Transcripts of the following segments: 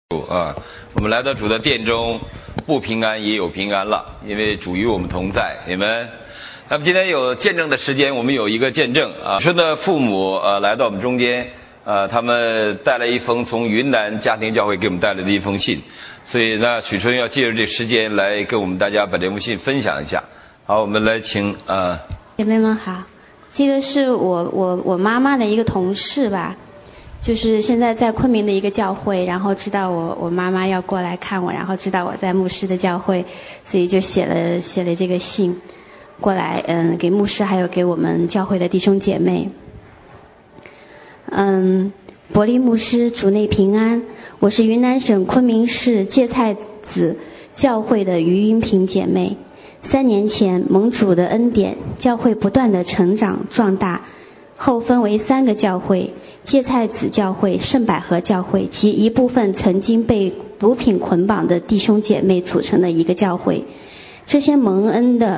我们来到主的殿中，不平安也有平安了，因为主与我们同在。你们，那么今天有见证的时间，我们有一个见证啊，许春的父母来到我们中间，他们带来一封从云南家庭教会给我们带来的一封信，所以呢，许春要借着这时间来跟我们大家把这封信分享一下。好，我们来请姐妹们好，这个是我妈妈的一个同事吧。就是现在在昆明的一个教会，然后知道我妈妈要过来看我，然后知道我在牧师的教会，所以就写了这个信过来，给牧师还有给我们教会的弟兄姐妹。伯利牧师主内平安，我是云南省昆明市芥菜子教会的于云平姐妹。3年前蒙主的恩典，教会不断的成长壮大，后分为3个教会：芥菜子教会、圣百合教会及一部分曾经被毒品捆绑的弟兄姐妹组成的一个教会。这些蒙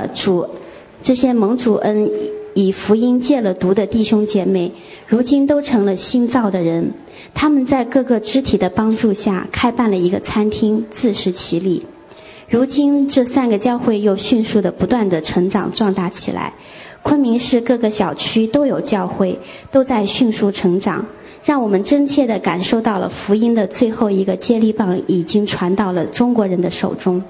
主恩以福音戒了毒的弟兄姐妹，如今都成了新造的人。他们在各个肢体的帮助下，开办了一个餐厅，自食其力。如今这3个教会又迅速的不断的成长壮大起来。昆明市各个小区都有教会，都在迅速成长，让我们真切地感受到了福音的最后一个接力棒已经传到了中国人的手中。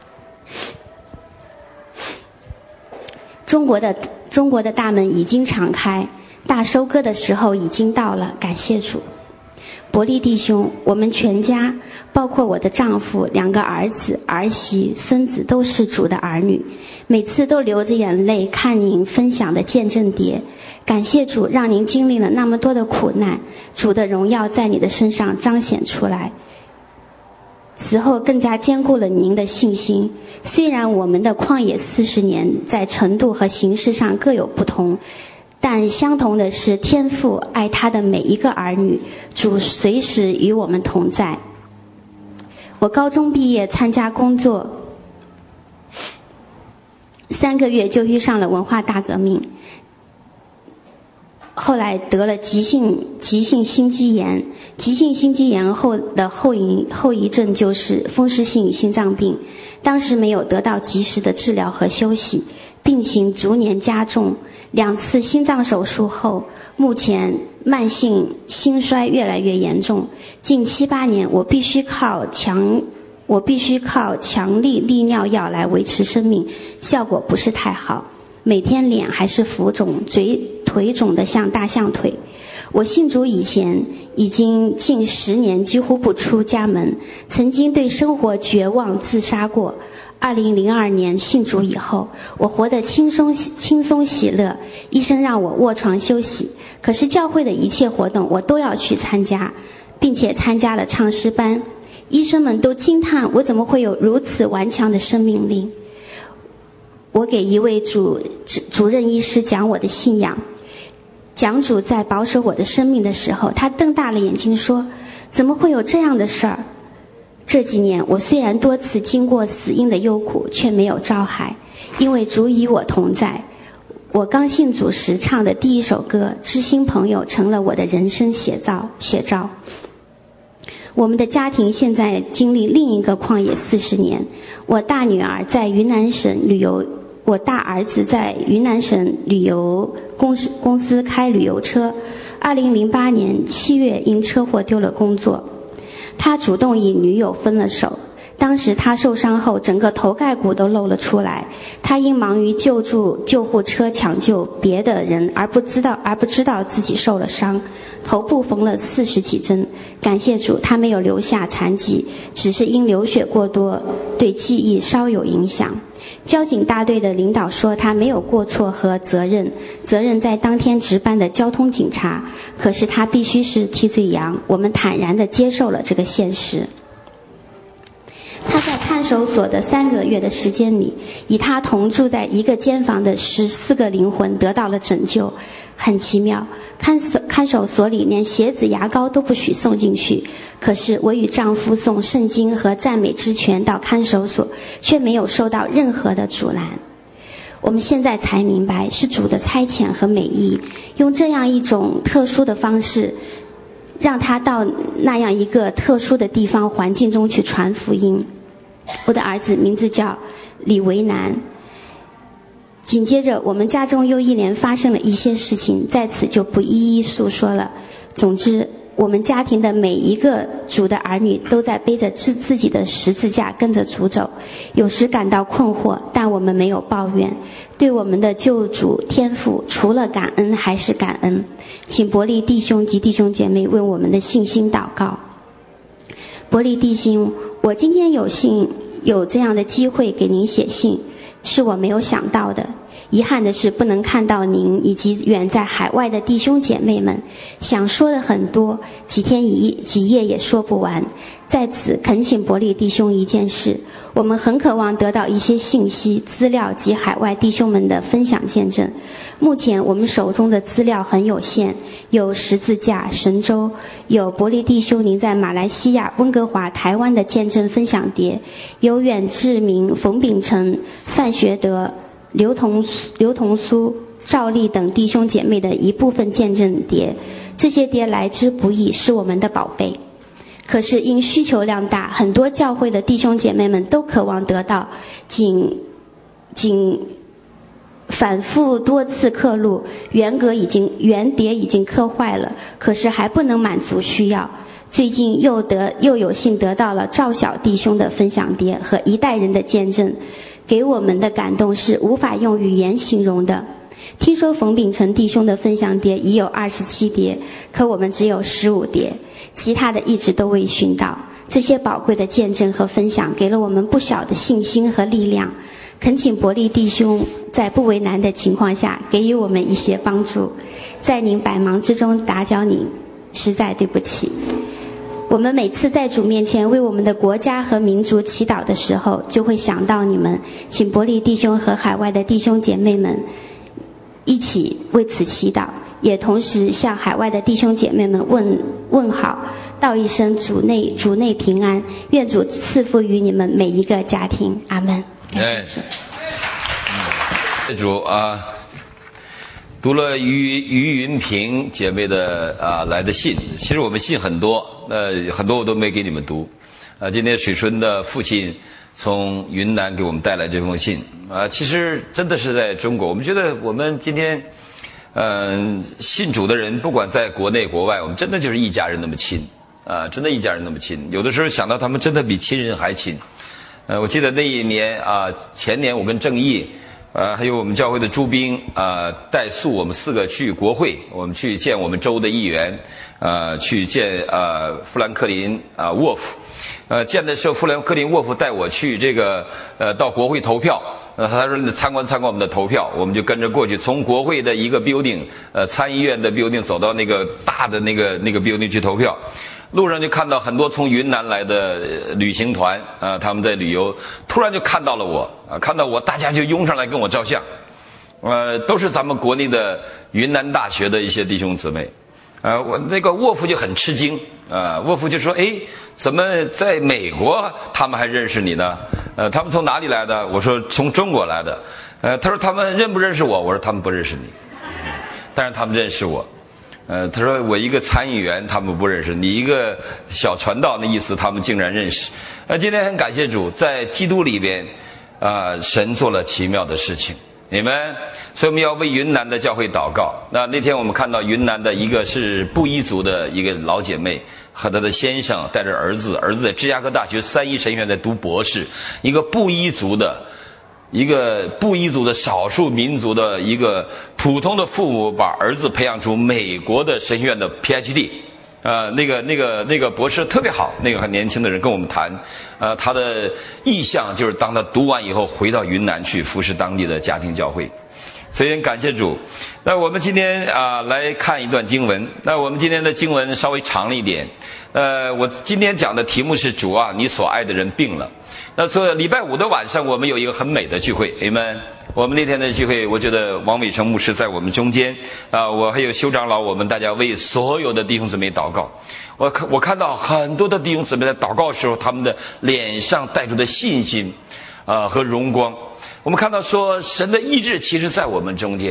中国的大门已经敞开，大收割的时候已经到了，感谢主。伯利弟兄，我们全家，包括我的丈夫、2个儿子、儿媳、孙子，都是主的儿女，每次都流着眼泪看您分享的见证碟。感谢主，让您经历了那么多的苦难，主的荣耀在你的身上彰显出来，此后更加坚固了您的信心。虽然我们的旷野40年在程度和形式上各有不同，但相同的是，天父爱他的每一个儿女，主随时与我们同在。我高中毕业参加工作，3个月就遇上了文化大革命，后来得了急性心肌炎。急性心肌炎后的后遗症就是风湿性心脏病，当时没有得到及时的治疗和休息，病情逐年加重。2次心脏手术后，目前慢性心衰越来越严重。近7、8年，我必须靠强力利尿药来维持生命，效果不是太好。每天脸还是浮肿，腿肿得像大象腿。我信主以前已经近10年几乎不出家门，曾经对生活绝望自杀过。2002年信主以后，我活得轻松喜乐，医生让我卧床休息，可是教会的一切活动我都要去参加，并且参加了唱诗班。医生们都惊叹我怎么会有如此顽强的生命力。我给一位主任医师讲我的信仰，讲主在保守我的生命的时候，他瞪大了眼睛说：怎么会有这样的事儿？这几年我虽然多次经过死荫的幽谷，却没有遭害，因为主与我同在。我刚信主时唱的第一首歌《知心朋友》成了我的人生写照。我们的家庭现在经历另一个旷野40年。我大女儿在云南省旅游，我大儿子在云南省旅游公司开旅游车。2008年7月因车祸丢了工作，他主动与女友分了手。当时他受伤后，整个头盖骨都露了出来。他因忙于救助救护车抢救别的人，而不知道自己受了伤，头部缝了40几针。感谢主，他没有留下残疾，只是因流血过多，对记忆稍有影响。交警大队的领导说他没有过错和责任在当天值班的交通警察，可是他必须是替罪羊。我们坦然地接受了这个现实。他在看守所的3个月的时间里，与他同住在一个间房的14个灵魂得到了拯救。很奇妙，看守所里连鞋子牙膏都不许送进去，可是我与丈夫送圣经和赞美之泉到看守所，却没有受到任何的阻拦。我们现在才明白，是主的差遣和美意，用这样一种特殊的方式让他到那样一个特殊的地方环境中去传福音。我的儿子名字叫李维南。紧接着我们家中又一连发生了一些事情，在此就不一一述说了。总之，我们家庭的每一个主的儿女都在背着自己的十字架跟着主走，有时感到困惑，但我们没有抱怨，对我们的救主天父除了感恩还是感恩。请伯利弟兄及弟兄姐妹为我们的信心祷告。伯利弟兄，我今天有这样的机会给您写信，是我没有想到的。遗憾的是不能看到您以及远在海外的弟兄姐妹们，想说的很多，几天几夜也说不完。在此恳请伯利弟兄一件事，我们很渴望得到一些信息资料及海外弟兄们的分享见证。目前我们手中的资料很有限，有十字架、神州，有伯利弟兄您在马来西亚、温哥华、台湾的见证分享碟，有远志明、冯秉成、范学德、刘同苏、赵丽等弟兄姐妹的一部分见证碟。这些碟来之不易，是我们的宝贝。可是因需求量大，很多教会的弟兄姐妹们都渴望得到，仅反复多次刻录，原碟已经刻坏了，可是还不能满足需要。最近又有幸得到了赵小弟兄的分享碟和一代人的见证，给我们的感动是无法用语言形容的。听说冯秉成弟兄的分享碟已有27碟，可我们只有15碟，其他的一直都未寻到。这些宝贵的见证和分享给了我们不小的信心和力量。恳请伯利弟兄在不为难的情况下给予我们一些帮助，在您百忙之中打搅您，实在对不起。我们每次在主面前为我们的国家和民族祈祷的时候，就会想到你们，请伯利弟兄和海外的弟兄姐妹们一起为此祈祷，也同时向海外的弟兄姐妹们问好，道一声主内平安，愿主赐福于你们每一个家庭。阿们。 谢主啊，读了于云平姐妹的来的信，其实我们信很多，很多我都没给你们读。今天水春的父亲从云南给我们带来这封信其实真的是在中国，我们觉得我们今天信主的人，不管在国内国外，我们真的就是一家人那么亲真的一家人那么亲。有的时候想到他们真的比亲人还亲。我记得那一年前年我跟郑毅还有我们教会的朱兵带素，我们4个去国会，我们去见我们州的议员去见富兰克林沃夫。见的时候，富兰克林沃夫带我去这个到国会投票。他说参观我们的投票，我们就跟着过去，从国会的一个 building 参议院的 building 走到那个大的那个 building 去投票。路上就看到很多从云南来的旅行团他们在旅游，突然就看到了我看到我，大家就拥上来跟我照相。都是咱们国内的云南大学的一些弟兄姊妹。我那个沃夫就很吃惊沃夫就说怎么在美国他们还认识你呢？他们从哪里来的？我说从中国来的。他说他们认不认识我？我说他们不认识你，但是他们认识我。他说我一个参议员他们不认识，你一个小传道的意思他们竟然认识。今天很感谢主，在基督里边神做了奇妙的事情，你们，所以我们要为云南的教会祷告。那天我们看到云南的一个是布依族的一个老姐妹和她的先生带着儿子在芝加哥大学3一神学院在读博士，一个布依族的少数民族的一个普通的父母把儿子培养出美国的神学院的 PhD。那个博士特别好，那个很年轻的人跟我们谈，他的意向就是当他读完以后回到云南去服侍当地的家庭教会。所以感谢主。那我们今天来看一段经文。那我们今天的经文稍微长了一点。我今天讲的题目是主啊，你所爱的人病了。那所以礼拜5的晚上我们有一个很美的聚会 Amen。 我们那天的聚会，我觉得王伟成牧师在我们中间我还有修长老，我们大家为所有的弟兄姊妹祷告。我看到很多的弟兄姊妹在祷告的时候，他们的脸上带出的信心和荣光。我们看到说神的医治其实在我们中间。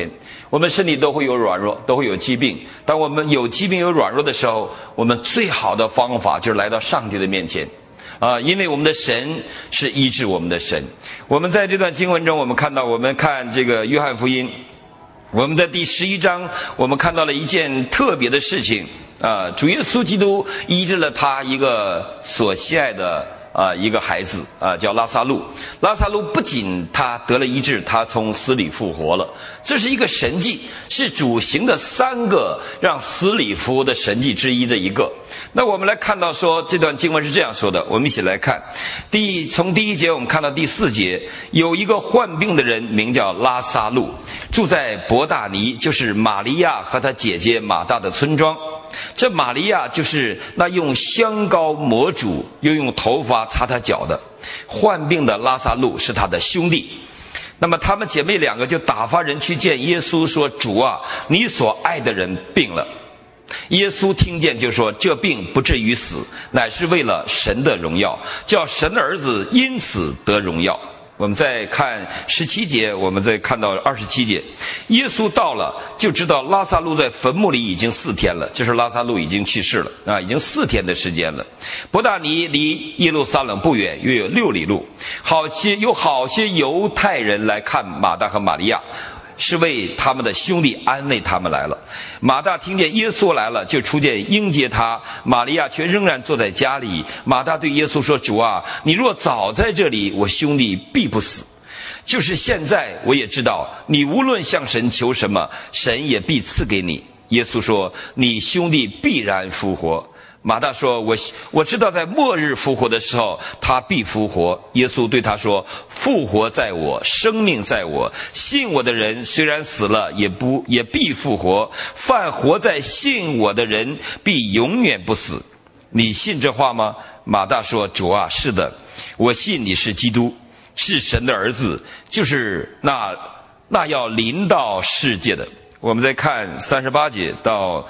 我们身体都会有软弱，都会有疾病。当我们有疾病有软弱的时候，我们最好的方法就是来到上帝的面前因为我们的神是医治我们的神。我们在这段经文中，我们看这个约翰福音，我们在第11章，我们看到了一件特别的事情主耶稣基督医治了他一个所喜爱的一个孩子叫拉撒路。拉撒路不仅他得了医治，他从死里复活了。这是一个神迹，是主行的3个让死里复活的神迹之一的一个。那我们来看到说，这段经文是这样说的，我们一起来看。从第1节我们看到第4节，有一个患病的人名叫拉撒路，住在伯大尼，就是玛利亚和他姐姐马大的村庄。这玛利亚就是那用香膏抹主，又用头发擦他脚的。患病的拉撒路是他的兄弟。那么她们姐妹2个就打发人去见耶稣，说：主啊，你所爱的人病了。耶稣听见就说：这病不至于死，乃是为了神的荣耀，叫神的儿子因此得荣耀。我们再看17节，我们再看到27节。耶稣到了，就知道拉撒路在坟墓里已经4天了，就是拉撒路已经去世了已经4天的时间了。伯大尼离耶路撒冷不远，约有6里路。有好些犹太人来看马大和玛利亚，是为他们的兄弟安慰他们来了。马大听见耶稣来了，就出见迎接他，玛利亚却仍然坐在家里。马大对耶稣说：主啊，你若早在这里，我兄弟必不死。就是现在，我也知道你无论向神求什么，神也必赐给你。耶稣说：你兄弟必然复活。马大说：我知道在末日复活的时候，他必复活。耶稣对他说：复活在我，生命在我，信我的人虽然死了，也必复活。凡活在信我的人，必永远不死。你信这话吗？马大说：主啊，是的，我信你是基督，是神的儿子，就是那要临到世界的。我们再看38节到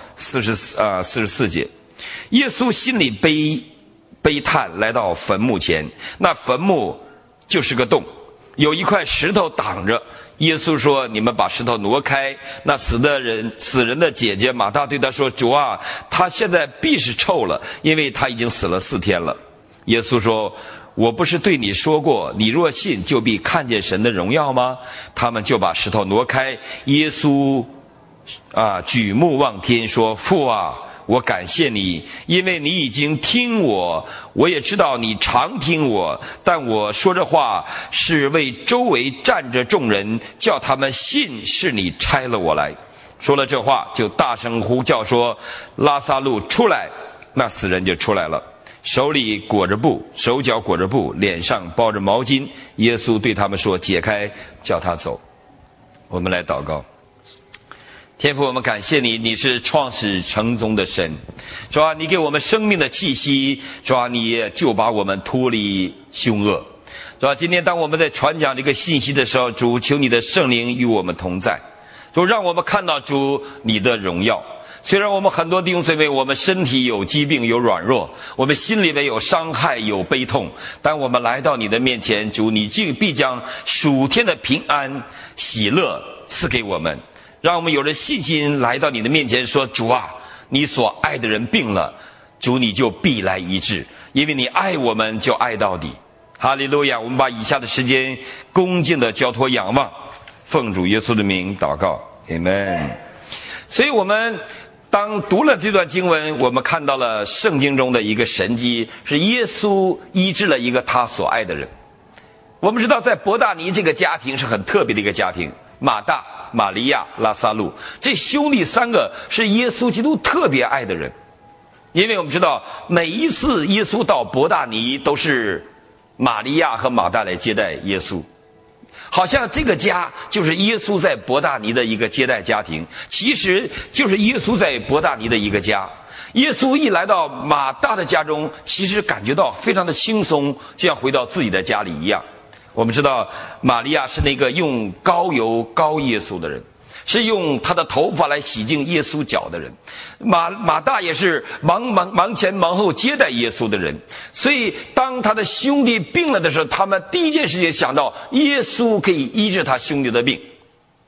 44节。耶稣心里悲叹，来到坟墓前，那坟墓就是个洞，有一块石头挡着。耶稣说：你们把石头挪开。那死人的姐姐马大对他说：主啊，他现在必是臭了，因为他已经死了4天了。耶稣说：我不是对你说过，你若信，就必看见神的荣耀吗？他们就把石头挪开。耶稣举目望天说：父啊，我感谢你，因为你已经听我，我也知道你常听我，但我说这话是为周围站着众人，叫他们信是你差了我来。说了这话，就大声呼叫说：拉撒路出来。那死人就出来了，手里裹着布，手脚裹着布，脸上包着毛巾。耶稣对他们说：解开，叫他走。我们来祷告。天父，我们感谢你，你是创始成终的神。主啊，你给我们生命的气息，主啊，你就把我们脱离凶恶。主啊，今天当我们在传讲这个信息的时候，主，求你的圣灵与我们同在，主，让我们看到主你的荣耀。虽然我们很多弟兄姊妹，我们身体有疾病有软弱，我们心里面有伤害有悲痛，但我们来到你的面前，主，你必将属天的平安喜乐赐给我们，让我们有着信心来到你的面前说：主啊，你所爱的人病了，主你就必来医治，因为你爱我们就爱到底。哈利路亚！我们把以下的时间恭敬的交托仰望，奉主耶稣的名祷告，阿们。所以我们当读了这段经文，我们看到了圣经中的一个神迹，是耶稣医治了一个他所爱的人。我们知道在伯大尼这个家庭是很特别的一个家庭，马大、玛利亚、拉撒路，这兄弟3个是耶稣基督特别爱的人。因为我们知道每一次耶稣到伯大尼，都是玛利亚和马大来接待耶稣，好像这个家就是耶稣在伯大尼的一个接待家庭，其实就是耶稣在伯大尼的一个家。耶稣一来到马大的家中，其实感觉到非常的轻松，就像回到自己的家里一样。我们知道玛利亚是那个用膏油膏耶稣的人，是用他的头发来洗净耶稣脚的人。马大也是忙前忙后接待耶稣的人。所以当他的兄弟病了的时候，他们第一件事情想到耶稣可以医治他兄弟的病。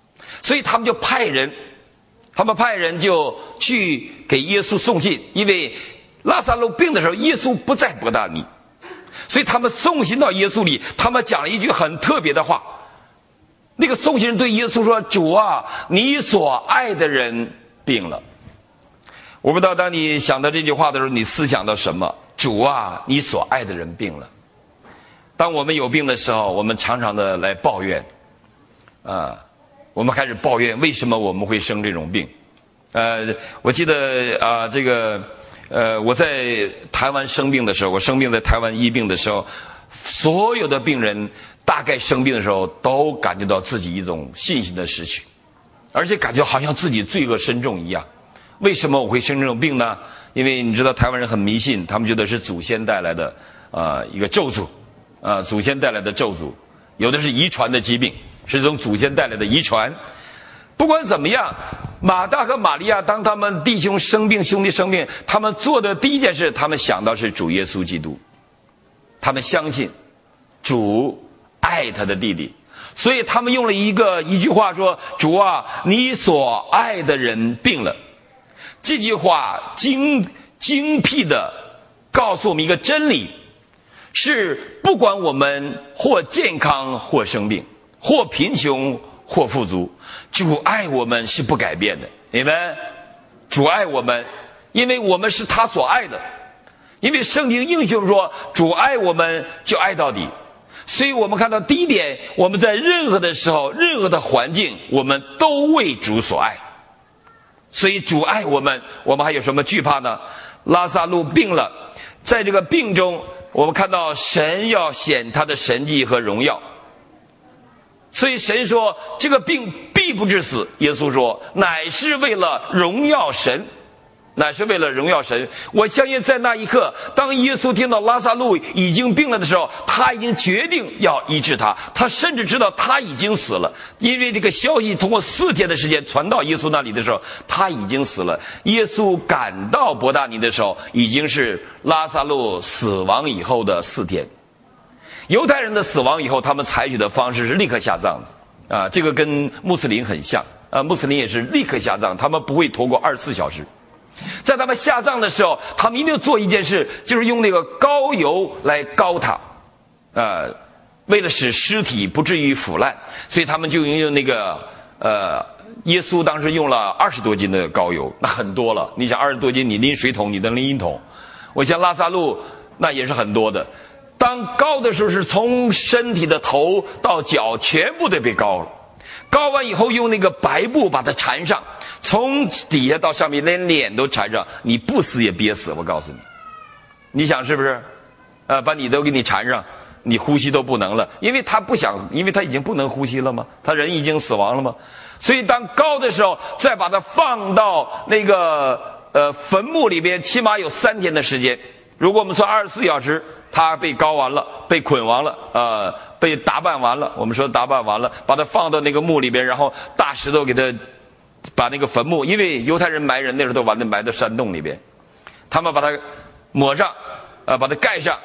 所以他们就派人就去给耶稣送信，因为拉撒路病的时候，耶稣不在伯大尼，所以他们送信到耶稣里，他们讲了一句很特别的话。那个送信人对耶稣说：“主啊，你所爱的人病了。”我不知道当你想到这句话的时候，你思想到什么？主啊，你所爱的人病了。当我们有病的时候，我们常常的来抱怨，我们开始抱怨为什么我们会生这种病。我记得我在台湾生病的时候，我生病在台湾医病的时候，所有的病人大概生病的时候都感觉到自己一种信心的失去，而且感觉好像自己罪恶深重一样。为什么我会生这种病呢？因为你知道台湾人很迷信，他们觉得是祖先带来的一个咒诅，祖先带来的咒诅，有的是遗传的疾病，是从祖先带来的遗传。不管怎么样，马大和玛利亚当他们弟兄生病，兄弟生病，他们做的第一件事，他们想到是主耶稣基督，他们相信主爱他的弟弟，所以他们用了一句话说：“主啊，你所爱的人病了。”这句话精辟的告诉我们一个真理，是不管我们或健康或生病，或贫穷或富足，主爱我们是不改变的。你们，主爱我们，因为我们是他所爱的，因为圣经应许说主爱我们就爱到底。所以我们看到第一点，我们在任何的时候，任何的环境，我们都为主所爱。所以主爱我们，我们还有什么惧怕呢？拉撒路病了，在这个病中，我们看到神要显他的神迹和荣耀。所以神说这个病必不致死，耶稣说乃是为了荣耀神，乃是为了荣耀神。我相信在那一刻，当耶稣听到拉撒路已经病了的时候，他已经决定要医治他，他甚至知道他已经死了，因为这个消息通过4天的时间传到耶稣那里的时候，他已经死了。耶稣赶到伯大尼的时候，已经是拉撒路死亡以后的4天。犹太人的死亡以后，他们采取的方式是立刻下葬的，这个跟穆斯林很像，穆斯林也是立刻下葬，他们不会拖过24小时。在他们下葬的时候，他们一定做一件事，就是用那个膏油来膏他，为了使尸体不至于腐烂，所以他们就用那个耶稣当时用了20多斤的膏油，那很多了。你想20多斤，你拎水桶，你能拎1桶。我想拉撒路那也是很多的。当膏的时候，是从身体的头到脚全部都被膏了。膏完以后，用那个白布把它缠上，从底下到上面连脸都缠上，你不死也憋死，我告诉你。你想是不是？把你都给你缠上，你呼吸都不能了，因为他不想，因为他已经不能呼吸了嘛，他人已经死亡了嘛。所以当膏的时候，再把它放到那个坟墓里边，起码有3天的时间。如果我们说24小时，他被膏完了，被捆完了，被打扮完了，我们说打扮完了，把它放到那个墓里边，然后大石头给它把那个坟墓，因为犹太人埋人那时候都把它埋到山洞里边，他们把它抹上，把它盖上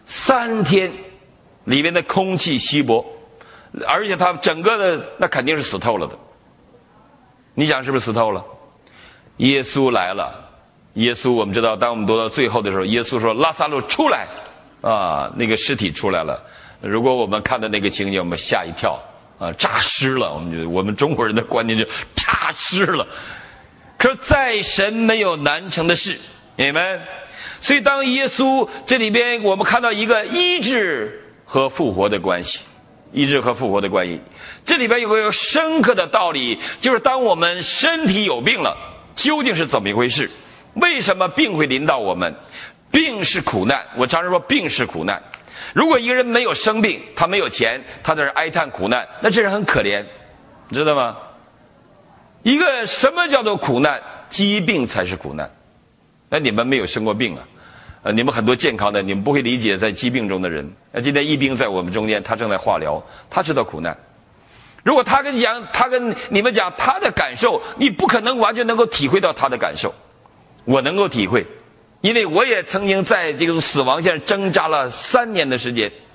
，3天里面的空气稀薄，而且它整个的那肯定是死透了的。你想是不是死透了？耶稣来了。耶稣我们知道，当我们读到最后的时候，耶稣说拉撒路出来，那个尸体出来了。如果我们看到那个情景，我们吓一跳，诈尸了。我们觉得我们中国人的观念就诈尸了。可是在神没有难成的事，你们。所以当耶稣这里边我们看到一个医治和复活的关系，医治和复活的关系，这里边有个深刻的道理，就是当我们身体有病了，究竟是怎么一回事？为什么病会临到我们？病是苦难，我常常说病是苦难。如果一个人没有生病，他没有钱，他在这哀叹苦难，那这人很可怜，你知道吗？一个什么叫做苦难？疾病才是苦难。那你们没有生过病啊？你们很多健康的，你们不会理解在疾病中的人。今天一兵在我们中间，他正在化疗，他知道苦难。如果他跟你们讲他的感受，你不可能完全能够体会到他的感受。我能够体会，因为我也曾经在这个死亡线挣扎了3年的时间，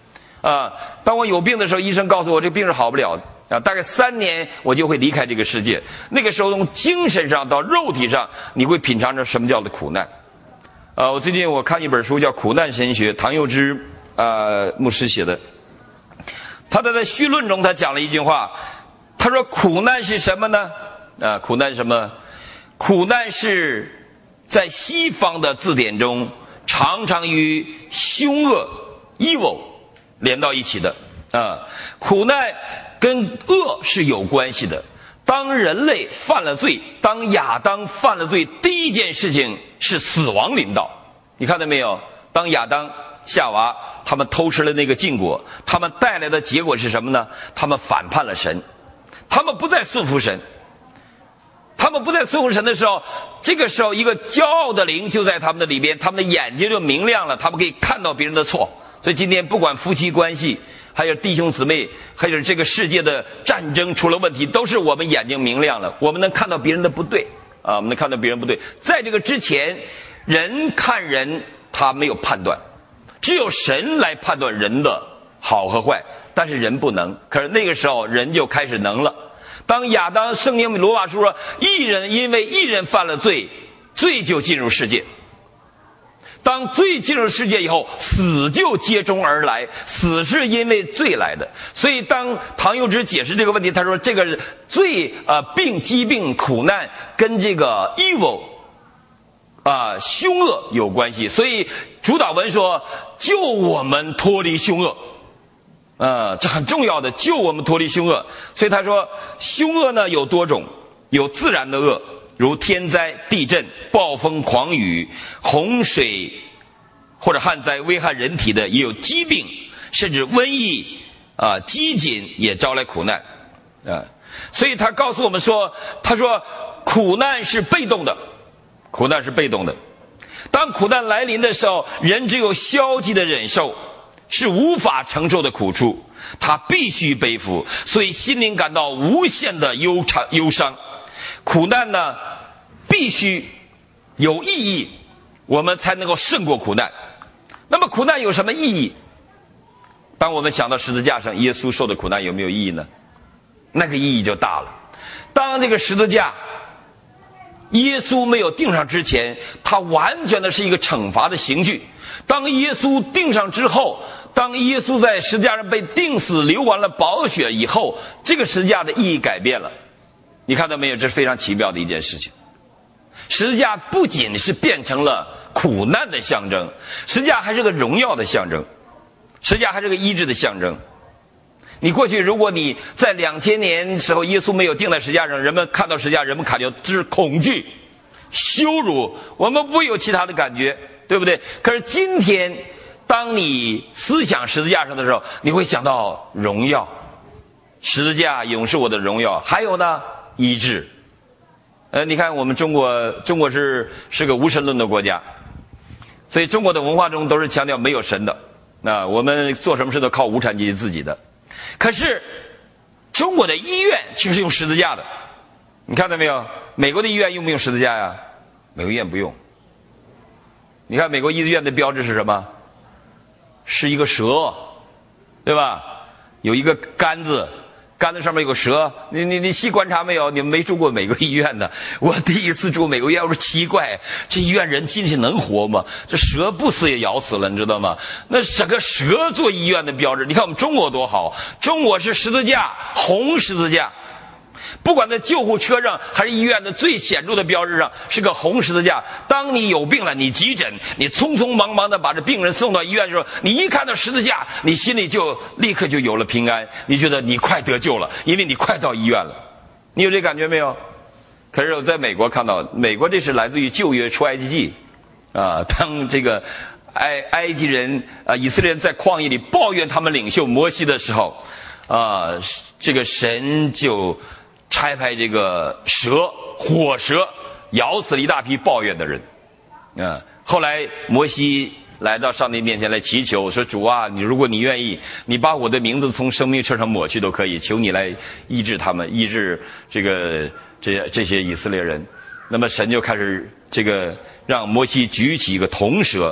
当我有病的时候，医生告诉我这病是好不了的大概3年我就会离开这个世界。那个时候从精神上到肉体上，你会品尝着什么叫做苦难。我最近我看一本书叫《苦难神学》，唐佑之牧师写的。他在序论中他讲了一句话，他说苦难是什么呢？苦难是什么？苦难是在西方的字典中常常与凶恶 evil 连到一起的苦难跟恶是有关系的。当人类犯了罪，当亚当犯了罪，第一件事情是死亡临到。你看到没有？当亚当夏娃他们偷吃了那个禁果，他们带来的结果是什么呢？他们反叛了神，他们不再顺服神。他们不再顺服神的时候，这个时候一个骄傲的灵就在他们的里边，他们的眼睛就明亮了，他们可以看到别人的错。所以今天不管夫妻关系，还有弟兄姊妹，还有这个世界的战争出了问题，都是我们眼睛明亮了，我们能看到别人的不对我们能看到别人不对。在这个之前，人看人他没有判断，只有神来判断人的好和坏，但是人不能。可是那个时候人就开始能了。当亚当，圣经罗马书说，因为一人犯了罪，罪就进入世界。当罪进入世界以后，死就接踵而来，死是因为罪来的。所以当唐佑之解释这个问题，他说这个罪疾病苦难跟这个 evil凶恶有关系。所以主祷文说救我们脱离凶恶，这很重要的，救我们脱离凶恶。所以他说凶恶呢有多种，有自然的恶，如天灾、地震、暴风、狂雨、洪水或者旱灾危害人体的，也有疾病，甚至瘟疫饥馑也招来苦难所以他告诉我们说，他说苦难是被动的，苦难是被动的。当苦难来临的时候，人只有消极的忍受，是无法承受的苦处，他必须背负，所以心灵感到无限的忧伤。苦难呢必须有意义，我们才能够胜过苦难。那么苦难有什么意义？当我们想到十字架上耶稣受的苦难有没有意义呢？那个意义就大了。当这个十字架耶稣没有钉上之前，它完全的是一个惩罚的刑具。当耶稣钉上之后，当耶稣在十字架上被钉死，流完了宝血以后，这个十字架的意义改变了。你看到没有？这是非常奇妙的一件事情。十字架不仅是变成了苦难的象征，十字架还是个荣耀的象征，十字架还是个医治的象征。你过去如果你在2000年时候耶稣没有钉在十字架上，人们看到十字架，人们感觉这是恐惧、羞辱，我们不会有其他的感觉，对不对？可是今天当你思想十字架上的时候，你会想到荣耀，十字架永是我的荣耀。还有呢，医治。你看我们中国是个无神论的国家，所以中国的文化中都是强调没有神的，我们做什么事都靠无产阶级自己的。可是中国的医院却是用十字架的，你看到没有？美国的医院用不用十字架呀？美国医院不用。你看美国医院的标志是什么？是一个蛇，对吧？有一个杆子上面有个蛇。你细观察没有？你们没住过美国医院的。我第一次住美国医院，我说奇怪，这医院人进去能活吗？这蛇不死也咬死了，你知道吗？那整个蛇做医院的标志。你看我们中国多好，中国是十字架，红十字架。不管在救护车上还是医院的最显著的标志上是个红十字架。当你有病了，你急诊，你匆匆忙忙的把这病人送到医院的时候，你一看到十字架，你心里就立刻就有了平安，你觉得你快得救了，因为你快到医院了。你有这感觉没有？可是我在美国看到，美国这是来自于旧约出埃及记当这个埃及人以色列人在旷野里抱怨他们领袖摩西的时候这个神就差派这个火蛇咬死了一大批抱怨的人后来摩西来到上帝面前来祈求，说主啊，如果你愿意，你把我的名字从生命册上抹去都可以，求你来医治他们，医治这些以色列人。那么神就开始让摩西举起一个铜蛇，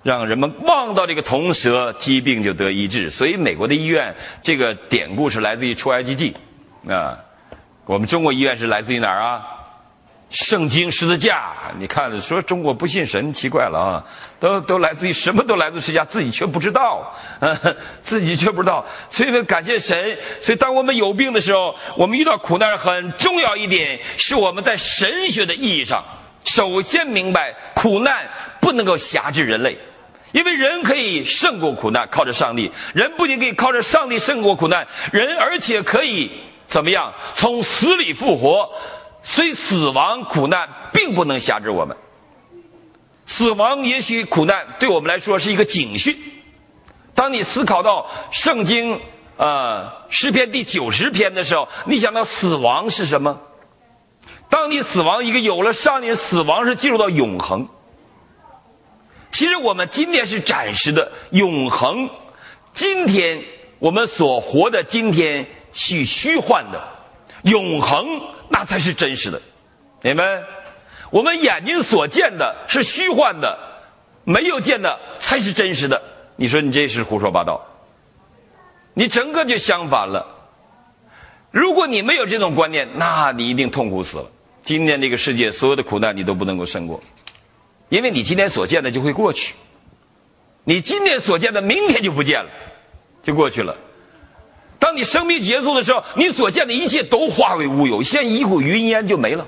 让人们望到这个铜蛇，疾病就得医治。所以美国的医院这个典故是来自于出埃及记啊，我们中国医院是来自于哪儿啊？圣经十字架。你看说中国不信神，奇怪了啊，都来自于什么都来自十字架，自己却不知道，自己却不知道。所以感谢神。所以当我们有病的时候，我们遇到苦难，很重要一点是我们在神学的意义上首先明白苦难不能够辖制人类，因为人可以胜过苦难，靠着上帝。人不仅可以靠着上帝胜过苦难，人而且可以怎么样？从死里复活。所以死亡苦难并不能辖制我们。死亡也许苦难对我们来说是一个警讯。当你思考到圣经诗篇第90篇的时候，你想到死亡是什么？当你死亡，一个有了上帝，死亡是进入到永恒。其实我们今天是暂时的，永恒今天我们所活的今天是虚幻的，永恒那才是真实的。明白？我们眼睛所见的是虚幻的，没有见的才是真实的。你说你这是胡说八道，你整个就相反了。如果你没有这种观念，那你一定痛苦死了。今天这个世界所有的苦难你都不能够胜过，因为你今天所见的就会过去，你今天所见的明天就不见了，就过去了。当你生命结束的时候，你所见的一切都化为乌有，像一股云烟就没了，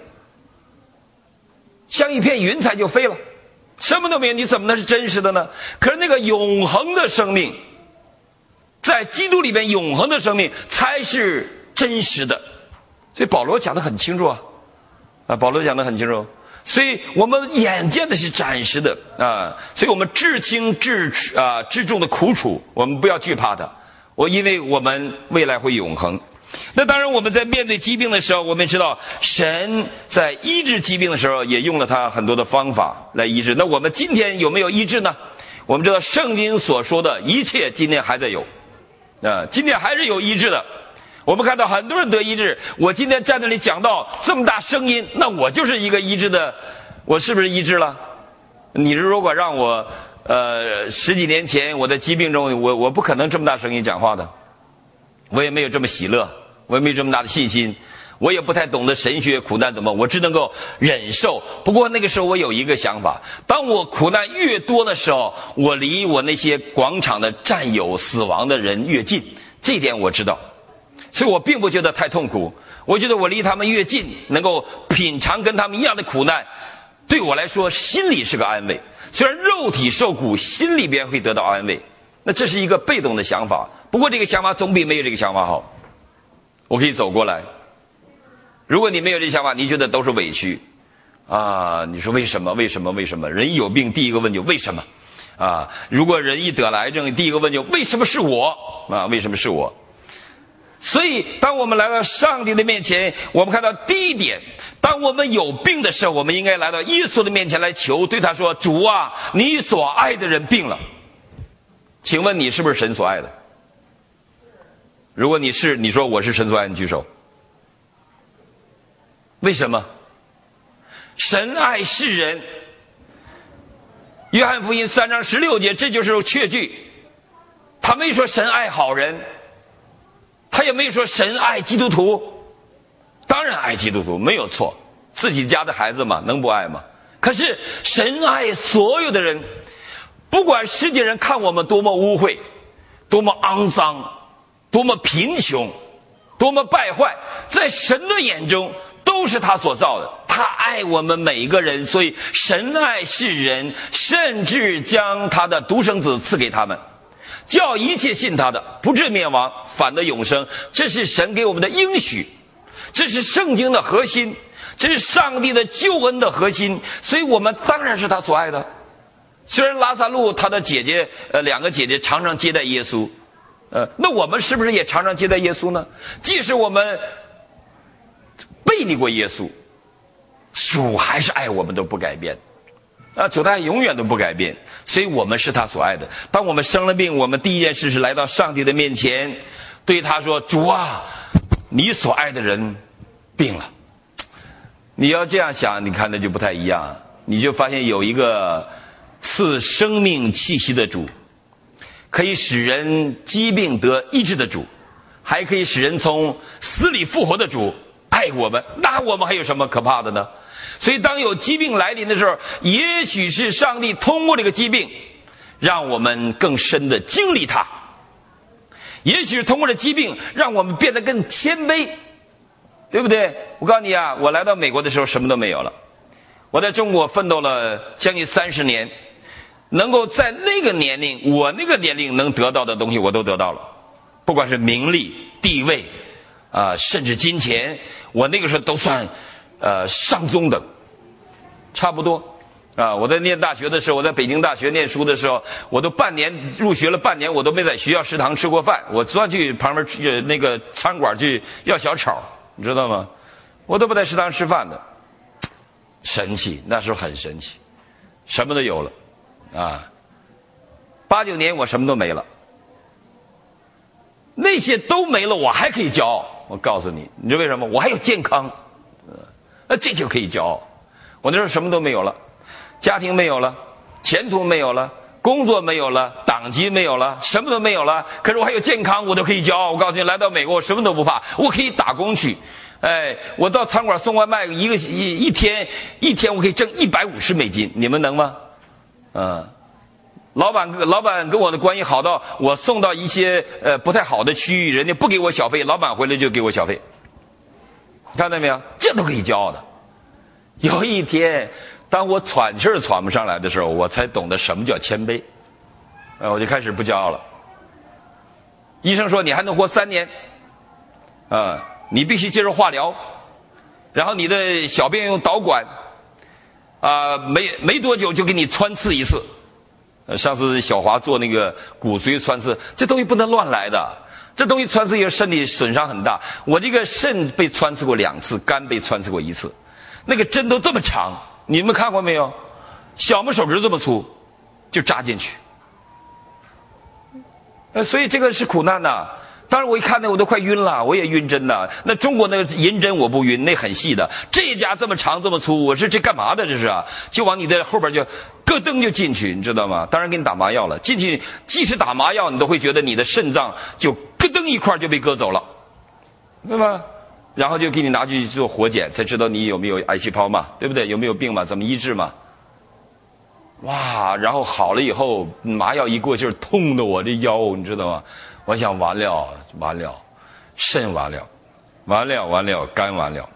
像一片云彩就飞了，什么都没有，你怎么能是真实的呢？可是那个永恒的生命，在基督里面永恒的生命才是真实的。所以保罗讲得很清楚保罗讲得很清楚。所以我们眼见的是暂时的所以我们至轻至重的苦楚，我们不要惧怕它，因为我们未来会永恒。那当然我们在面对疾病的时候，我们知道神在医治疾病的时候也用了他很多的方法来医治。那我们今天有没有医治呢？我们知道圣经所说的一切今天还在有今天还是有医治的。我们看到很多人得医治，我今天站在这里讲到这么大声音，那我就是一个医治的，我是不是医治了？你如果让我10几年前我的疾病中，我不可能这么大声音讲话的，我也没有这么喜乐，我也没有这么大的信心，我也不太懂得神学苦难怎么，我只能够忍受。不过那个时候我有一个想法，当我苦难越多的时候，我离我那些广场的战友死亡的人越近，这一点我知道。所以我并不觉得太痛苦，我觉得我离他们越近，能够品尝跟他们一样的苦难，对我来说心里是个安慰。虽然肉体受苦，心里边会得到安慰，那这是一个被动的想法。不过这个想法总比没有这个想法好。我可以走过来。如果你没有这个想法，你觉得都是委屈你说为什么？人一有病，第一个问就为什么如果人一得了癌症，第一个问就为什么是我为什么是我？所以当我们来到上帝的面前，我们看到第一点，当我们有病的时候，我们应该来到耶稣的面前来求，对他说，主啊，你所爱的人病了。请问你是不是神所爱的？如果你是，你说我是神所爱，你举手。为什么？神爱世人。约翰福音3章16节，这就是确据。他没说神爱好人，他也没说神爱基督徒。当然爱基督徒没有错，自己家的孩子嘛，能不爱吗？可是神爱所有的人，不管世界人看我们多么污秽，多么肮脏，多么贫穷，多么败坏，在神的眼中都是他所造的。他爱我们每一个人，所以神爱世人，甚至将他的独生子赐给他们，叫一切信他的不至灭亡，反得永生。这是神给我们的应许，这是圣经的核心，这是上帝的救恩的核心。所以我们当然是他所爱的。虽然拉撒路他的姐姐2个姐姐常常接待耶稣，那我们是不是也常常接待耶稣呢？即使我们背逆过耶稣，主还是爱我们，都不改变主他永远都不改变。所以我们是他所爱的。当我们生了病，我们第一件事是来到上帝的面前，对他说，主啊，你所爱的人病了。你要这样想，你看那就不太一样，你就发现有一个赐生命气息的主，可以使人疾病得医治的主，还可以使人从死里复活的主，爱我们，那我们还有什么可怕的呢？所以当有疾病来临的时候，也许是上帝通过这个疾病让我们更深的经历它，也许是通过这疾病让我们变得更谦卑，对不对？我告诉你啊，我来到美国的时候什么都没有了，我在中国奋斗了将近30年，能够在那个年龄，我那个年龄能得到的东西我都得到了，不管是名利地位甚至金钱，我那个时候都算上中等，差不多我在念大学的时候，我在北京大学念书的时候，我都入学了半年，我都没在学校食堂吃过饭，我专去旁边那个餐馆去要小炒，你知道吗？我都不在食堂吃饭的。神奇，那时候很神奇，什么都有了8、9年我什么都没了，那些都没了我还可以骄傲。我告诉你，你知道为什么？我还有健康，这就可以骄傲。我那时候什么都没有了，家庭没有了，前途没有了，工作没有了，党籍没有了，什么都没有了，可是我还有健康，我都可以骄傲。我告诉你，来到美国我什么都不怕，我可以打工去，我到餐馆送外卖，一天我可以挣150美金，你们能吗？老板跟我的关系好到我送到一些不太好的区域，人家不给我小费，老板回来就给我小费，看到没有？这都可以骄傲的。有一天当我喘气儿喘不上来的时候，我才懂得什么叫谦卑，我就开始不骄傲了。医生说你还能活3年你必须接受化疗，然后你的小便用导管没多久就给你穿刺一次。上次小华做那个骨髓穿刺，这东西不能乱来的，这东西穿刺以后身体损伤很大。我这个肾被穿刺过2次，肝被穿刺过1次，那个针都这么长，你们看过没有？小拇手指这么粗就扎进去，所以这个是苦难呐。当然我一看那我都快晕了，我也晕针呐。那中国那个银针我不晕，那很细的，这一家这么长这么粗，我说这干嘛的这是就往你的后边就咯噔就进去，你知道吗？当然给你打麻药了，进去即使打麻药你都会觉得你的肾脏就咯噔一块就被割走了，对吧？然后就给你拿去做活检，才知道你有没有癌细胞嘛，对不对？有没有病嘛？怎么医治嘛？哇，然后好了以后麻药一过劲儿，痛的我这腰你知道吗？我想完了，肾完了，肝完了，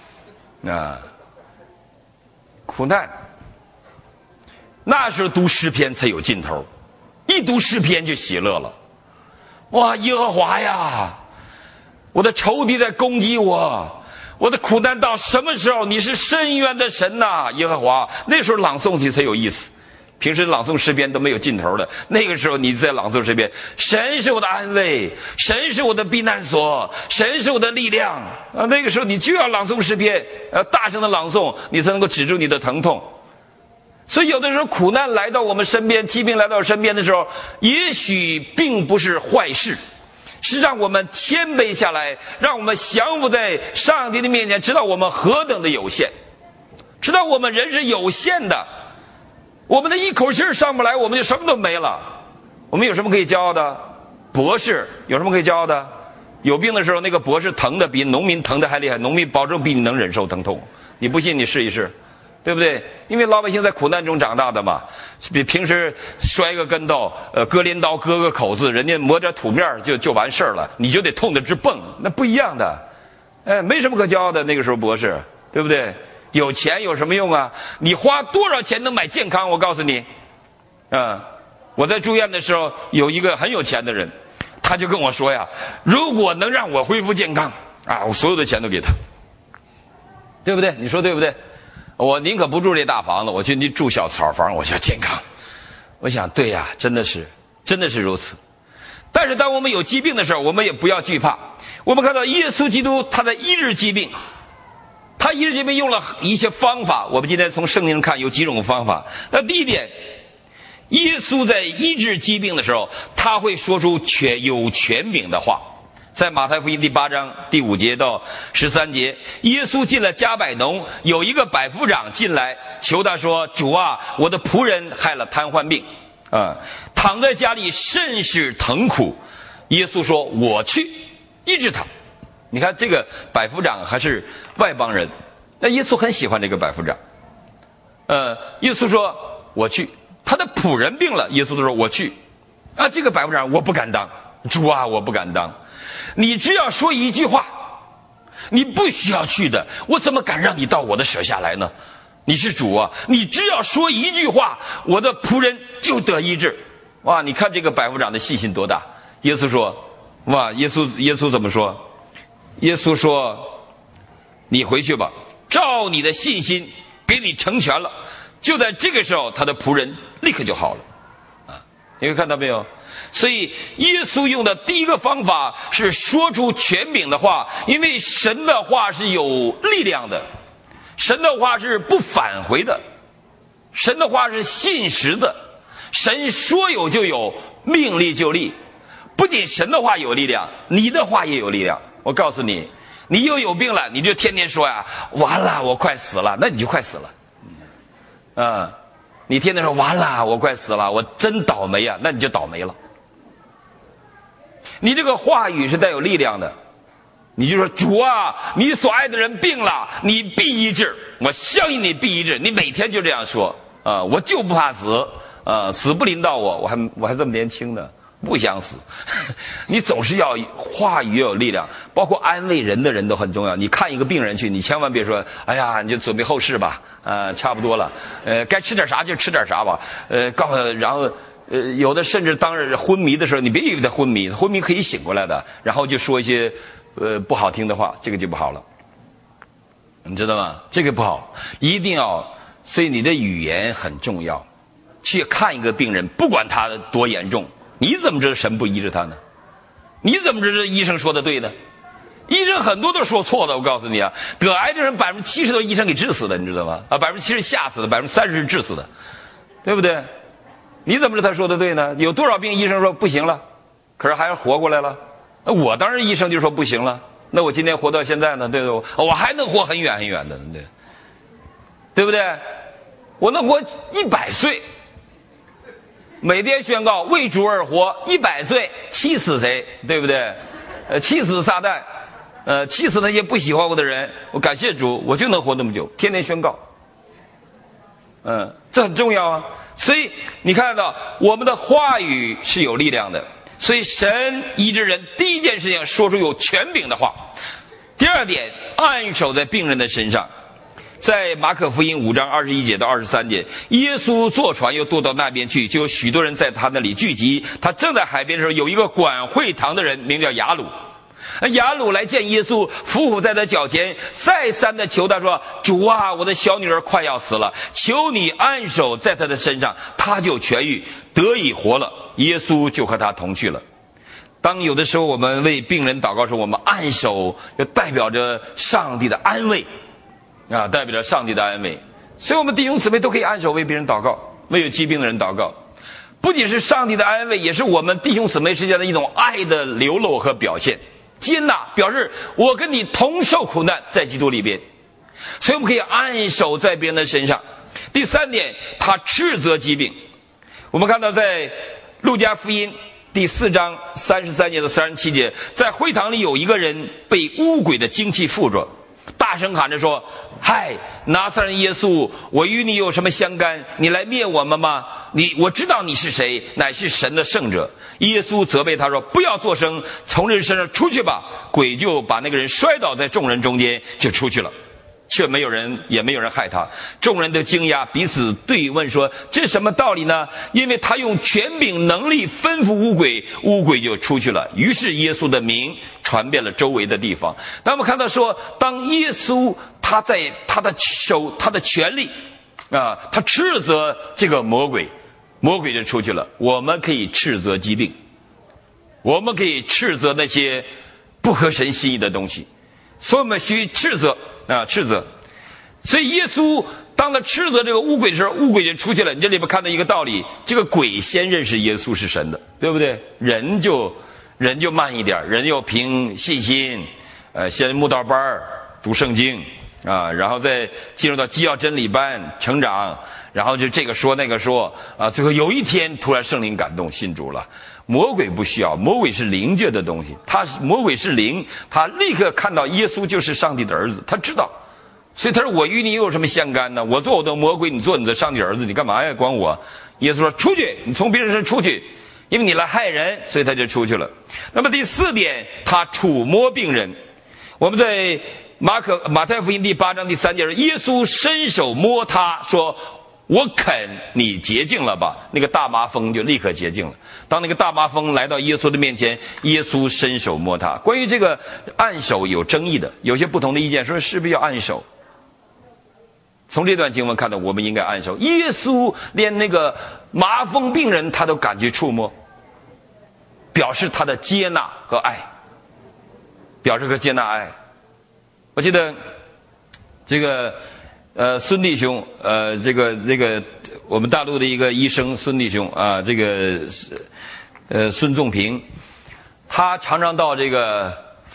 苦难。那时候读诗篇才有劲头，一读诗篇就喜乐了。哇，耶和华呀，我的仇敌在攻击我，我的苦难到什么时候？你是深渊的神呐，耶和华。那时候朗诵起才有意思。平时朗诵诗篇都没有劲头的，那个时候你在朗诵诗篇，神是我的安慰，神是我的避难所，神是我的力量那个时候你就要朗诵诗篇，大声的朗诵，你才能够止住你的疼痛。所以有的时候苦难来到我们身边，疾病来到我身边的时候，也许并不是坏事，是让我们谦卑下来，让我们降服在上帝的面前，知道我们何等的有限，知道我们人是有限的，我们的一口气上不来，我们就什么都没了。我们有什么可以骄傲的？博士有什么可以骄傲的？有病的时候那个博士疼的比农民疼的还厉害，农民保证比你能忍受疼痛，你不信你试一试，对不对？因为老百姓在苦难中长大的嘛，比平时摔个跟头割镰刀割个口子，人家抹点土面就完事儿了，你就得痛得直蹦，那不一样的。没什么可骄傲的，那个时候博士，对不对？有钱有什么用啊？你花多少钱能买健康？我告诉你我在住院的时候有一个很有钱的人，他就跟我说呀，如果能让我恢复健康我所有的钱都给他，对不对？你说对不对？我宁可不住这大房子，我去住小草房，我要健康。我想对呀，真的是如此。但是当我们有疾病的时候，我们也不要惧怕。我们看到耶稣基督他在医治疾病，他医治疾病用了一些方法，我们今天从圣经上看有几种方法。那第一点，耶稣在医治疾病的时候，他会说出有权柄的话。 在马太福音第8章第5节到13节，耶稣进了加百农，有一个百夫长进来求他说：主啊，我的仆人害了瘫痪病躺在家里甚是疼苦。耶稣说：我去医治他。你看这个百夫长还是外邦人，但耶稣很喜欢这个百夫长。耶稣说我去，他的仆人病了，耶稣都说我去。这个百夫长我不敢当，主啊，我不敢当。你只要说一句话，你不需要去的，我怎么敢让你到我的舍下来呢？你是主啊，你只要说一句话，我的仆人就得医治。哇，你看这个百夫长的信心多大。耶稣说，哇，耶稣怎么说？耶稣说，你回去吧，照你的信心给你成全了。就在这个时候，他的仆人立刻就好了。你会看到没有？所以耶稣用的第一个方法是说出权柄的话，因为神的话是有力量的，神的话是不返回的，神的话是信实的，神说有就有，命立就立。不仅神的话有力量，你的话也有力量。我告诉你，你又有病了，你就天天说呀，完了我快死了，那你就快死了。你天天说完了我快死了，我真倒霉啊，那你就倒霉了。你这个话语是带有力量的，你就说主啊，你所爱的人病了，你必医治，我相信你必医治。你每天就这样说我就不怕死死不临到我还这么年轻呢，不想死。你总是要话语有力量，包括安慰人的人都很重要。你看一个病人去，你千万别说哎呀你就准备后事吧差不多了该吃点啥就吃点啥吧告诉然后有的甚至当日昏迷的时候，你别以为他昏迷可以醒过来的，然后就说一些不好听的话，这个就不好了，你知道吗？这个不好，一定要，所以你的语言很重要。去看一个病人，不管他多严重，你怎么知道神不医治他呢？你怎么知道医生说的对呢？医生很多都说错的，我告诉你得癌症人70%都是医生给治死的，你知道吗？70%吓死的，30%是治死的，对不对？你怎么知道他说的对呢？有多少病医生说不行了，可是还是活过来了？我当时医生就说不行了，那我今天活到现在呢，对不对？我还能活很远很远的，对不对？我能活100岁，每天宣告为主而活，100岁气死谁？对不对？气死撒旦，气死那些不喜欢我的人。我感谢主，我就能活那么久，天天宣告。这很重要啊。所以你看到我们的话语是有力量的，所以神医治人第一件事情说出有权柄的话。第二点，按手在病人的身上。在马可福音5章21节到23节，耶稣坐船又渡到那边去，就有许多人在他那里聚集。他正在海边的时候，有一个管会堂的人名叫雅鲁。雅鲁来见耶稣，伏伏在他脚前，再三的求他说：主啊，我的小女儿快要死了，求你按手在她的身上，她就痊愈，得以活了。耶稣就和他同去了。当有的时候我们为病人祷告时，我们按手就代表着上帝的安慰代表着上帝的安慰。所以我们弟兄姊妹都可以按手为别人祷告，为有疾病的人祷告。不仅是上帝的安慰，也是我们弟兄姊妹之间的一种爱的流露和表现。接纳表示我跟你同受苦难，在基督里边。所以我们可以按手在别人的身上。第三点，他斥责疾病。我们看到在路加福音第4章33节到37节，在会堂里有一个人被污鬼的精气附着，大声喊着说：嗨，拿撒勒人耶稣，我与你有什么相干？你来灭我们吗？我知道你是谁，乃是神的圣者。耶稣责备他说：不要作声，从人身上出去吧。鬼就把那个人摔倒在众人中间，就出去了，却也没有人害他。众人都惊讶，彼此对问说：这什么道理呢？因为他用权柄能力吩咐污鬼，污鬼就出去了。于是耶稣的名传遍了周围的地方。当我们看到说，当耶稣他在他的手，他的权力他斥责这个魔鬼，魔鬼就出去了。我们可以斥责疾病，我们可以斥责那些不合神心意的东西，所以我们需斥责斥责。所以耶稣当他斥责这个污鬼的时候，污鬼就出去了。你这里边看到一个道理，这个鬼先认识耶稣是神的，对不对？人就人就慢一点，人又凭信心，先慕道班读圣经啊，然后再进入到基要真理班成长，然后就这个说那个说啊，最后有一天突然圣灵感动信主了。魔鬼不需要，魔鬼是灵界的东西，魔鬼是灵，他立刻看到耶稣就是上帝的儿子，他知道，所以他说我与你有什么相干呢？我做我的魔鬼，你做你的上帝儿子，你干嘛呀？管我？耶稣说出去，你从别人身出去，因为你来害人，所以他就出去了。那么第4点，他触摸病人。我们在马太福音第8章第3节，耶稣伸手摸他说，我肯你洁净了吧。那个大麻风就立刻洁净了。当那个大麻风来到耶稣的面前，耶稣伸手摸他。关于这个按手有争议的，有些不同的意见，说是不是要按手。从这段经文看到，我们应该按手。耶稣连那个麻风病人他都敢去触摸，表示他的接纳和爱，表示和接纳爱。我记得这个孙弟兄，这个我们大陆的一个医生孙弟兄啊，这个孙仲平，他常常到这个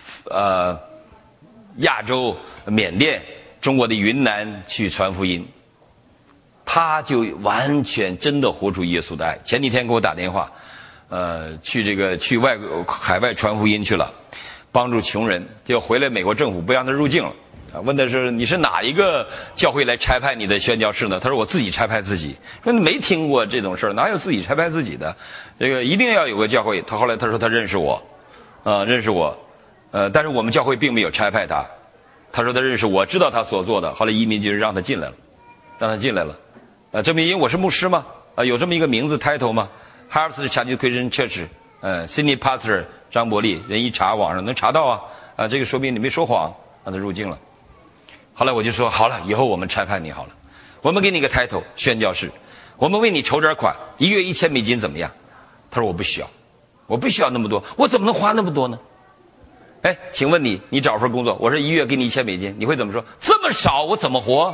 亚洲缅甸中国的云南去传福音，他就完全真的活出耶稣的爱。前几天给我打电话，去海外传福音去了，帮助穷人，就回来美国政府不让他入境了。问的是你是哪一个教会来差派你的宣教士呢？他说我自己差派自己。说你没听过这种事儿，哪有自己差派自己的？这个一定要有个教会。后来他说他认识我，认识我，但是我们教会并没有差派他。他说他认识我，知道他所做的。后来移民局让他进来了，这么因为我是牧师嘛，有这么一个名字 title 吗 ？Harvest Chinese Christian Church，Sydney Pastor 张伯利，人一查网上能查到啊，这个说明你没说谎，让他入境了。后来我就说好了，以后我们差派你好了，我们给你个 title 宣教士，我们为你筹点款，1月1000美金怎么样？他说我不需要那么多，我怎么能花那么多呢？哎，请问你找份工作，我说1月给你1000美金，你会怎么说？这么少我怎么活？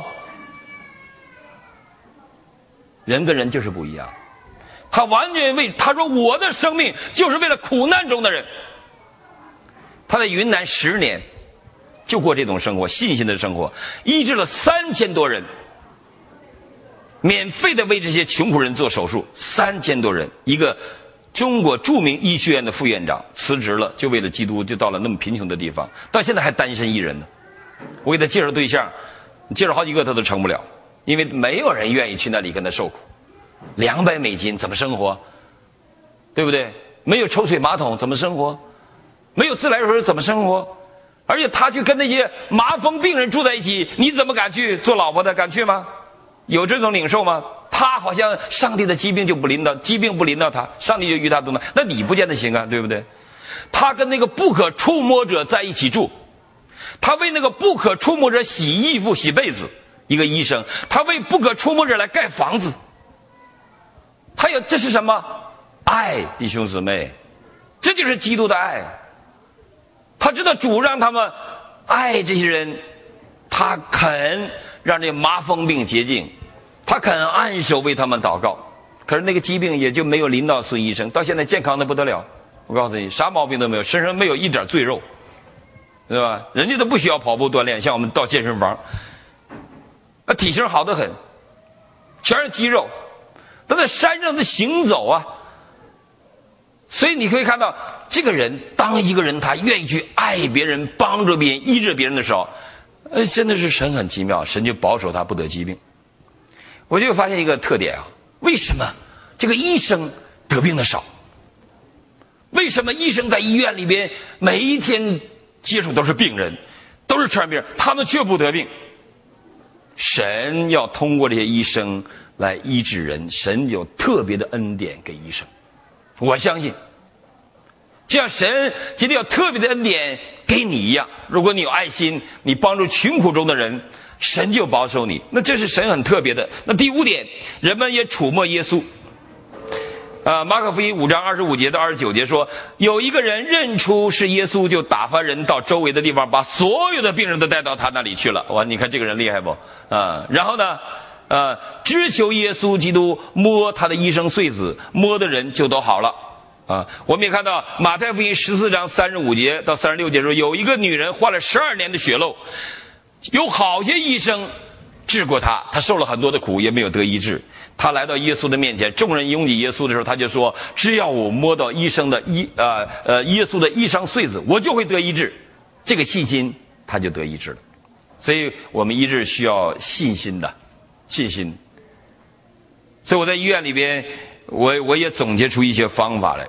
人跟人就是不一样，他完全他说我的生命就是为了苦难中的人。他在云南10年就过这种生活，信心的生活，医治了3000多人，免费的为这些穷苦人做手术，3000多人。一个中国著名医学院的副院长辞职了，就为了基督，就到了那么贫穷的地方，到现在还单身一人呢。我给他介绍对象，介绍好几个他都成不了，因为没有人愿意去那里跟他受苦。200美金怎么生活？对不对？没有抽水马桶怎么生活？没有自来水怎么生活？而且他去跟那些麻风病人住在一起，你怎么敢去做老婆的？敢去吗？有这种领受吗？他好像上帝的疾病不临到他，上帝就与他同在，那你不见得行啊，对不对？他跟那个不可触摸者在一起住，他为那个不可触摸者洗衣服洗被子，一个医生，他为不可触摸者来盖房子。这是什么？爱，弟兄姊妹，这就是基督的爱。他知道主让他们爱这些人，他肯让这麻风病洁净，他肯按手为他们祷告。可是那个疾病也就没有临到孙医生，到现在健康的不得了。我告诉你，啥毛病都没有，身上没有一点赘肉，对吧？人家都不需要跑步锻炼，像我们到健身房，体型好得很，全是肌肉。他在山上的行走啊，所以你可以看到，这个人当一个人他愿意去爱别人、帮助别人、医治别人的时候，真的是神很奇妙，神就保守他不得疾病。我就发现一个特点啊，为什么这个医生得病的少？为什么医生在医院里边每一天接触都是病人，都是传病人，他们却不得病？神要通过这些医生来医治人，神有特别的恩典给医生。我相信就像神今天有特别的恩典给你一样，如果你有爱心，你帮助穷苦中的人，神就保守你，那这是神很特别的。那第5点，人们也触摸耶稣。马可福音5章25节到29节说，有一个人认出是耶稣，就打发人到周围的地方，把所有的病人都带到他那里去了。哇，你看这个人厉害不？然后呢只求耶稣基督摸他的医生穗子，摸的人就都好了。 我们也看到马太福音14章35节到36节说，有一个女人患了12年的血漏，有好些医生治过她，她受了很多的苦，也没有得医治。她来到耶稣的面前，众人拥挤耶稣的时候，她就说，只要我摸到耶稣的衣裳穗子，我就会得医治。这个信心她就得医治了。所以我们医治需要信心的，信心。所以我在医院里边，我也总结出一些方法来。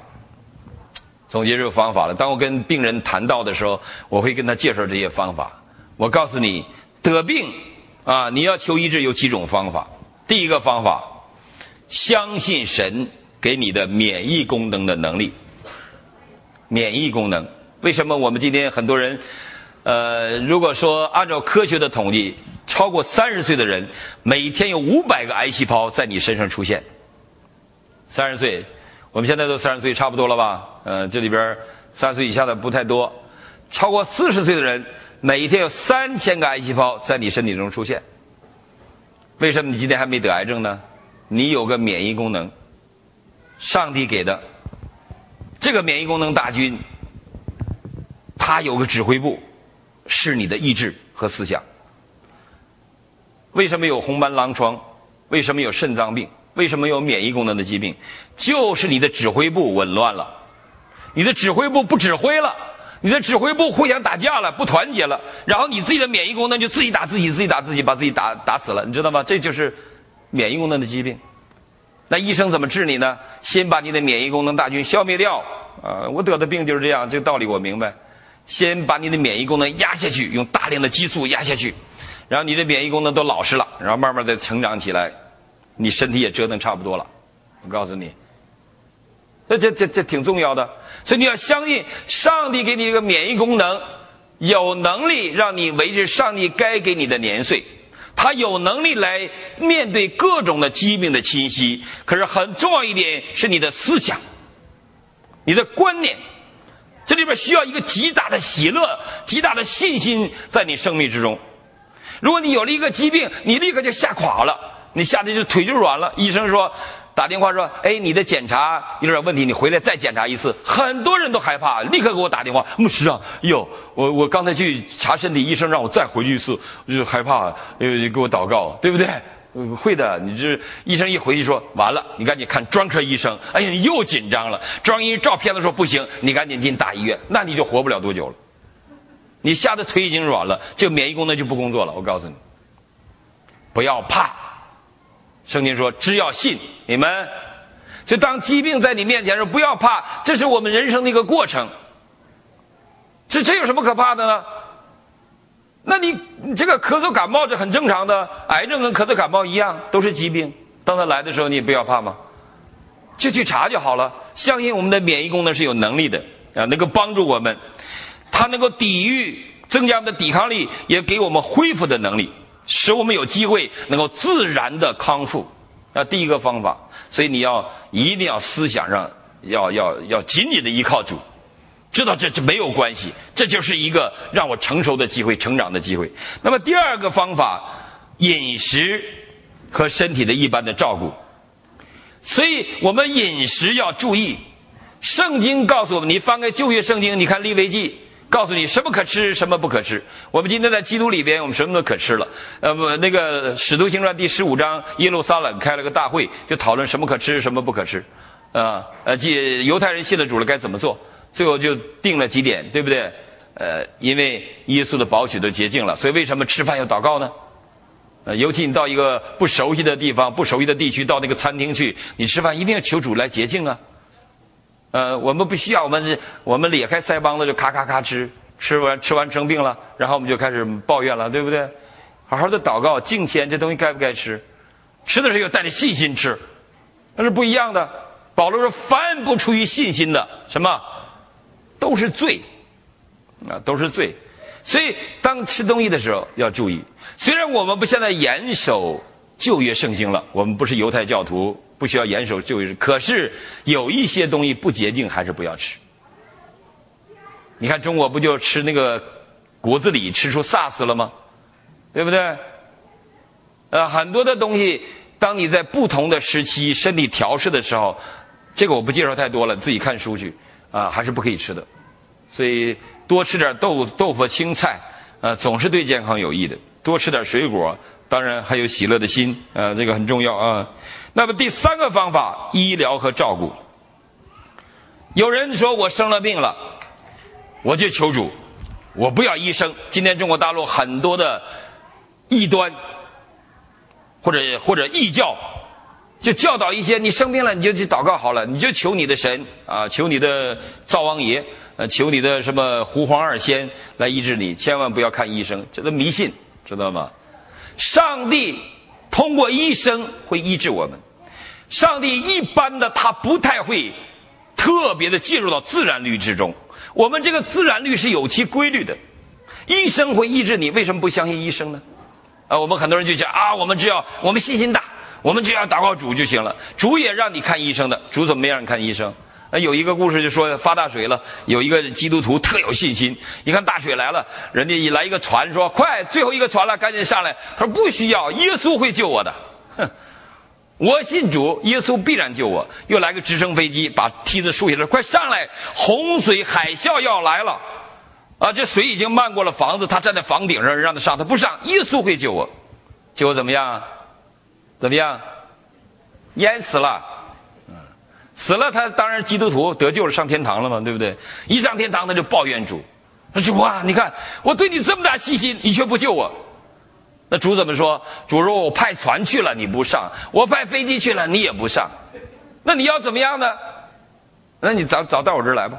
当我跟病人谈到的时候，我会跟他介绍这些方法。我告诉你，得病你要求医治有几种方法。第一个方法，相信神给你的免疫功能的能力。免疫功能，为什么我们今天很多人如果说按照科学的统计，超过30岁的人每天有500个癌细胞在你身上出现。30岁，我们现在都30岁差不多了吧？这里边30岁以下的不太多。超过40岁的人每天有3000个癌细胞在你身体中出现。为什么你今天还没得癌症呢？你有个免疫功能，上帝给的。这个免疫功能大军，它有个指挥部，是你的意志和思想。为什么有红斑狼疮？为什么有肾脏病？为什么有免疫功能的疾病？就是你的指挥部紊乱了，你的指挥部不指挥了，你的指挥部互相打架了，不团结了，然后你自己的免疫功能就自己打自己，把自己打死了，你知道吗？这就是免疫功能的疾病。那医生怎么治你呢？先把你的免疫功能大军消灭掉。我得的病就是这样，这个道理我明白。先把你的免疫功能压下去，用大量的激素压下去，然后你的免疫功能都老实了，然后慢慢再成长起来，你身体也折腾差不多了。我告诉你，这挺重要的。所以你要相信上帝给你一个免疫功能，有能力让你维持上帝该给你的年岁，他有能力来面对各种的疾病的侵袭。可是很重要一点是你的思想，你的观念，这里边需要一个极大的喜乐，极大的信心在你生命之中。如果你有了一个疾病，你立刻就吓垮了，你吓得就腿就软了。医生说，打电话说，你的检查有点问题，你回来再检查一次。很多人都害怕，立刻给我打电话，牧师啊，我刚才去查身体，医生让我再回去一次，我就害怕，给我祷告，对不对？会的，你这医生一回去说完了，你赶紧看专科医生。哎呀，你又紧张了。专科医生照片的时候不行，你赶紧进大医院，那你就活不了多久了。你吓得腿已经软了，这个免疫功能就不工作了。我告诉你，不要怕。圣经说，只要信，你们。所以当疾病在你面前的时候，不要怕，这是我们人生的一个过程。这有什么可怕的呢？那你这个咳嗽感冒是很正常的，癌症跟咳嗽感冒一样，都是疾病。当它来的时候，你也不要怕嘛，就去查就好了。相信我们的免疫功能是有能力的能够帮助我们，它能够抵御，增加我们的抵抗力，也给我们恢复的能力，使我们有机会能够自然的康复。第一个方法，所以你一定要思想上要紧紧的依靠主。知道这没有关系，这就是一个让我成熟的机会，成长的机会。那么第二个方法，饮食和身体的一般的照顾。所以我们饮食要注意。圣经告诉我们，你翻开旧约圣经，你看利未记，告诉你什么可吃，什么不可吃。我们今天在基督里边，我们什么都可吃了。那个使徒行传第15章，耶路撒冷开了个大会，就讨论什么可吃，什么不可吃。犹太人信了主了该怎么做？最后就定了几点，对不对？因为耶稣的宝血都洁净了，所以为什么吃饭要祷告呢？尤其你到一个不熟悉的地方、不熟悉的地区，到那个餐厅去，你吃饭一定要求主来洁净啊。我们不需要，我们咧开腮帮子就咔咔咔吃完生病了，然后我们就开始抱怨了，对不对？好好的祷告，敬虔，这东西该不该吃？吃的时候要带着信心吃，那是不一样的。保罗说，凡不出于信心的，什么？都是罪都是罪。所以当吃东西的时候要注意。虽然我们不现在严守旧约圣经了，我们不是犹太教徒，不需要严守旧约，可是有一些东西不洁净还是不要吃。你看中国不就吃那个果子狸吃出 SARS 了吗？对不对？很多的东西当你在不同的时期身体调试的时候， 这个我不介绍太多了，自己看书去啊，还是不可以吃的。所以多吃点豆腐、青菜，总是对健康有益的。多吃点水果，当然还有喜乐的心，这个很重要啊。那么第三个方法，医疗和照顾。有人说我生了病了，我就求主，我不要医生。今天中国大陆很多的异端或者异教，就教导一些你生病了你就去祷告好了，你就求你的神啊，求你的灶王爷，求你的什么胡黄二仙来医治你，千万不要看医生，这都迷信，知道吗？上帝通过医生会医治我们。上帝一般的他不太会特别的介入到自然律之中，我们这个自然律是有其规律的。医生会医治你，为什么不相信医生呢？我们很多人就讲啊，我们信心大，我们只要祷告主就行了。主也让你看医生的，主怎么没让你看医生？有一个故事就说发大水了，有一个基督徒特有信心，一看大水来了，人家一来一个船说快，最后一个船了，赶紧上来。他说不需要，耶稣会救我的。哼，我信主，耶稣必然救我。又来个直升飞机，把梯子竖起来，快上来，洪水海啸要来了啊！这水已经漫过了房子，他站在房顶上，让他上，他不上，耶稣会救我。结果怎么样？淹死了。死了，他当然基督徒得救了，上天堂了嘛，对不对？一上天堂他就抱怨主，他说哇，你看我对你这么大信心，你却不救我。那主怎么说？主说我派船去了你不上，我派飞机去了你也不上，那你要怎么样呢？那你早到我这儿来吧。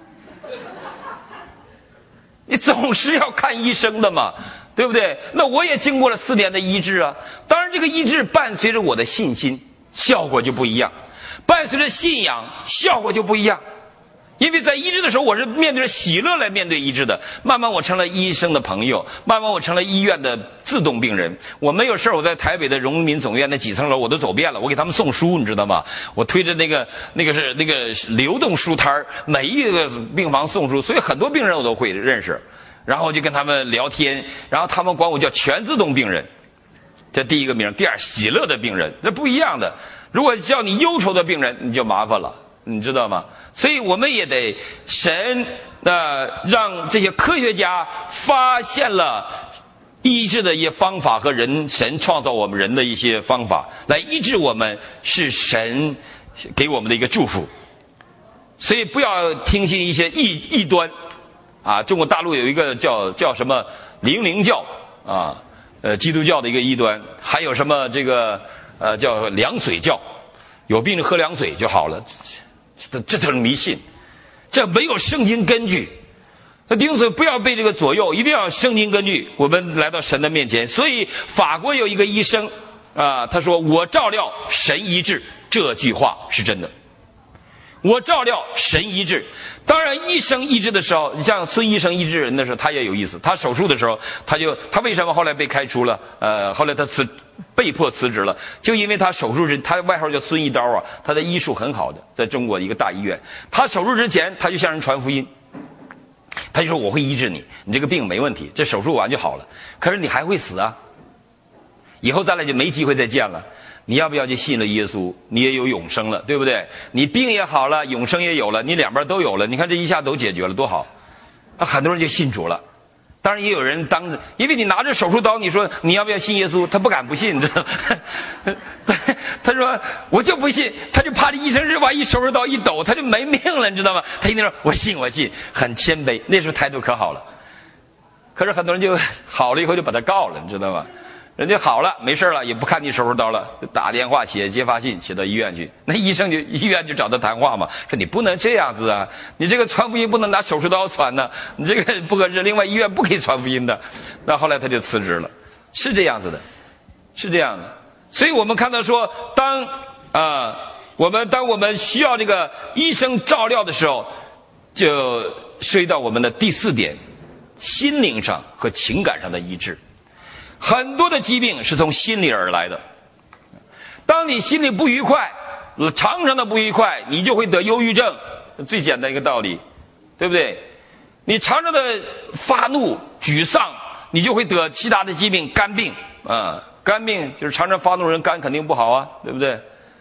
你总是要看医生的嘛，对不对？那我也经过了4年的医治啊，当然这个医治伴随着我的信心，效果就不一样。伴随着信仰，效果就不一样。因为在医治的时候，我是面对着喜乐来面对医治的。慢慢我成了医生的朋友，慢慢我成了医院的自动病人。我没有事我在台北的荣民总院那几层楼我都走遍了，我给他们送书，你知道吗？我推着那个流动书摊，每一个病房送书，所以很多病人我都会认识。然后我就跟他们聊天，然后他们管我叫全自动病人，这第一个名。第二，喜乐的病人，这不一样的。如果叫你忧愁的病人，你就麻烦了，你知道吗？所以我们也得神让这些科学家发现了医治的一些方法和神创造我们人的一些方法来医治我们，是神给我们的一个祝福。所以不要听信一些异端啊！中国大陆有一个叫什么灵教啊，基督教的一个异端，还有什么这个叫凉水教，有病喝凉水就好了，这都是迷信，这没有圣经根据。那弟兄姊妹不要被这个左右，一定要有圣经根据。我们来到神的面前，所以法国有一个医生啊，他说我照料神医治，这句话是真的。我照料神医治。当然医生医治的时候，你像孙医生医治人的时候，他也有意思。他手术的时候，他为什么后来被开除了？后来他被迫辞职了，就因为他手术时，他外号叫孙一刀啊，他的医术很好的，在中国一个大医院。他手术之前，他就向人传福音，他就说我会医治你，你这个病没问题，这手术完就好了。可是你还会死啊，以后咱俩就没机会再见了。你要不要去信了耶稣？你也有永生了，对不对？你病也好了，永生也有了，你两边都有了。你看这一下都解决了，多好！很多人就信主了。当然也有人当着，因为你拿着手术刀，你说你要不要信耶稣？他不敢不信，你知道吗？他说我就不信，他就怕这医生是把手术刀一抖，他就没命了，你知道吗？他一定说我信，很谦卑。那时候态度可好了。可是很多人就好了以后就把他告了，你知道吗？人家好了没事了，也不看你手术刀了，就打电话写揭发信写到医院去。那医院就找他谈话嘛，说你不能这样子啊，你这个传福音不能拿手术刀传呢，你这个不合适，另外医院不可以传福音的。那后来他就辞职了，是这样子的，是这样的。所以我们看到说，当我们需要这个医生照料的时候，就涉及到我们的第4点，心灵上和情感上的医治。很多的疾病是从心里而来的。当你心里不愉快，常常的不愉快，你就会得忧郁症，最简单一个道理，对不对？你常常的发怒沮丧，你就会得其他的疾病，肝病啊，肝病就是常常发怒人肝肯定不好啊，对不对？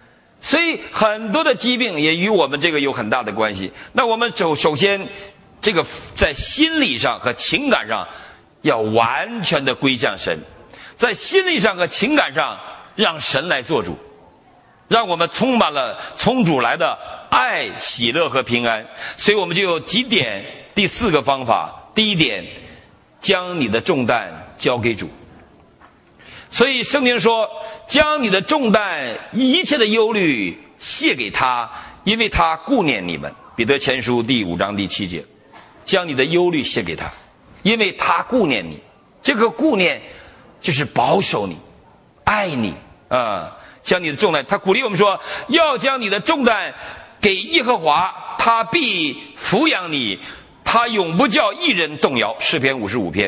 所以很多的疾病也与我们这个有很大的关系。那我们首先这个在心理上和情感上要完全的归向神，在心理上和情感上让神来做主，让我们充满了从主来的爱、喜乐和平安。所以我们就有几点，第4个方法。第一点，将你的重担交给主。所以圣经说，将你的重担一切的忧虑卸给他，因为他顾念你们。彼得前书第5章第7节，将你的忧虑卸给他，因为他顾念你。这个顾念就是保守你，爱你啊。将你的重担，他鼓励我们说，要将你的重担给耶和华，他必抚养你，他永不叫一人动摇。诗篇55篇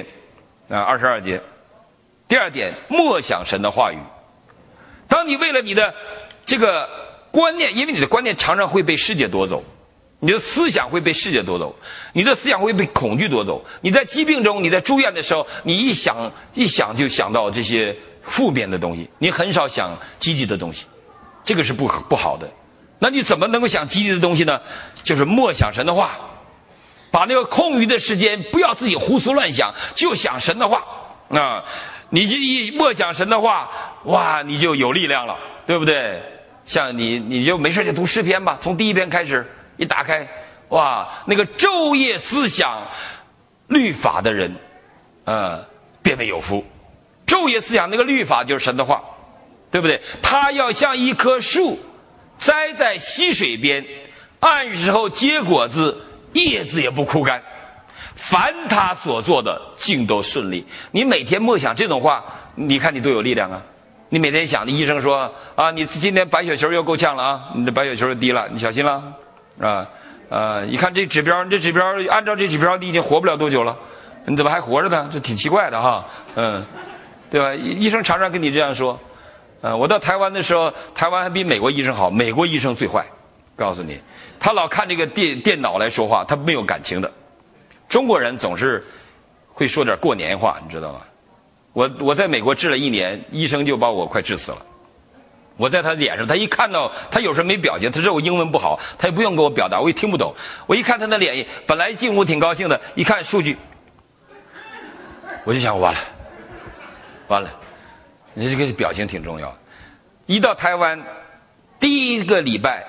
22节。第二点，默想神的话语。当你为了你的这个观念，因为你的观念常常会被世界夺走，你的思想会被世界夺走，你的思想会被恐惧夺走。你在疾病中，你在住院的时候，你一想就想到这些负面的东西，你很少想积极的东西，这个是不好的。那你怎么能够想积极的东西呢？就是默想神的话，把那个空余的时间不要自己胡思乱想，就想神的话啊。你就一默想神的话，哇，你就有力量了，对不对？像你就没事就读诗篇吧，从第1篇开始，一打开，哇，那个昼夜思想律法的人，变为有福。昼夜思想那个律法就是神的话，对不对？他要像一棵树栽在溪水边，按时候结果子，叶子也不枯干，凡他所做的尽都顺利。你每天默想这种话，你看你多有力量啊！你每天想，医生说啊，你今天白血球又够呛了啊，你的白血球又低了，你小心了一看这指标，按照这指标你已经活不了多久了，你怎么还活着呢？这挺奇怪的哈，对吧？医生常常跟你这样说。我到台湾的时候，台湾还比美国医生好，美国医生最坏，告诉你，他老看这个电脑来说话，他没有感情的。中国人总是会说点过年话，你知道吗？我在美国治了1年，医生就把我快治死了。我在他脸上，他一看到他有时候没表情，他知道我英文不好，他也不用给我表达，我也听不懂。我一看他的脸，本来进屋挺高兴的，一看数据，我就想完了，你这个表情挺重要。一到台湾，第1个礼拜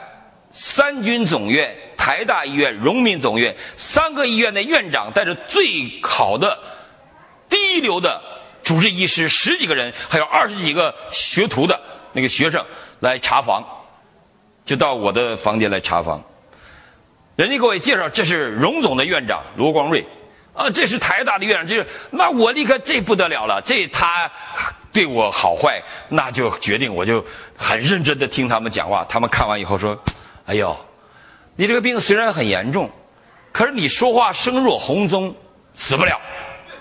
，3军总院、台大医院、荣民总院3个医院的院长带着最好的第一流的主治医师10几个人，还有20几个学徒的那个学生来查房，就到我的房间来查房。人家给我介绍，这是荣总的院长罗光瑞啊，这是台大的院长，那我立刻这不得了了，这他对我好坏，那就决定我就很认真的听他们讲话。他们看完以后说，哎呦，你这个病虽然很严重，可是你说话声若洪钟，死不了。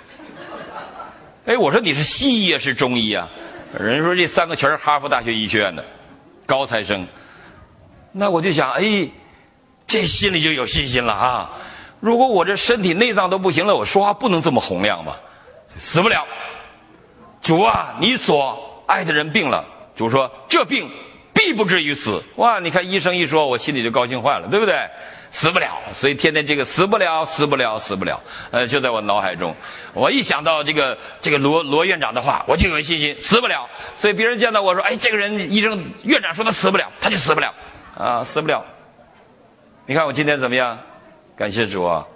我说你是西医啊是中医啊？人说这3个全是哈佛大学医学院的高材生。那我就想，这心里就有信心了啊。如果我这身体内脏都不行了，我说话不能这么洪亮嘛，死不了。主啊，你所爱的人病了，主说这病必不至于死。哇，你看医生一说，我心里就高兴坏了，对不对？死不了，所以天天这个死不了，就在我脑海中。我一想到这个罗院长的话，我就有信心，死不了。所以别人见到我说，这个人医生院长说他死不了，他就死不了啊，死不了。你看我今天怎么样？感谢主啊！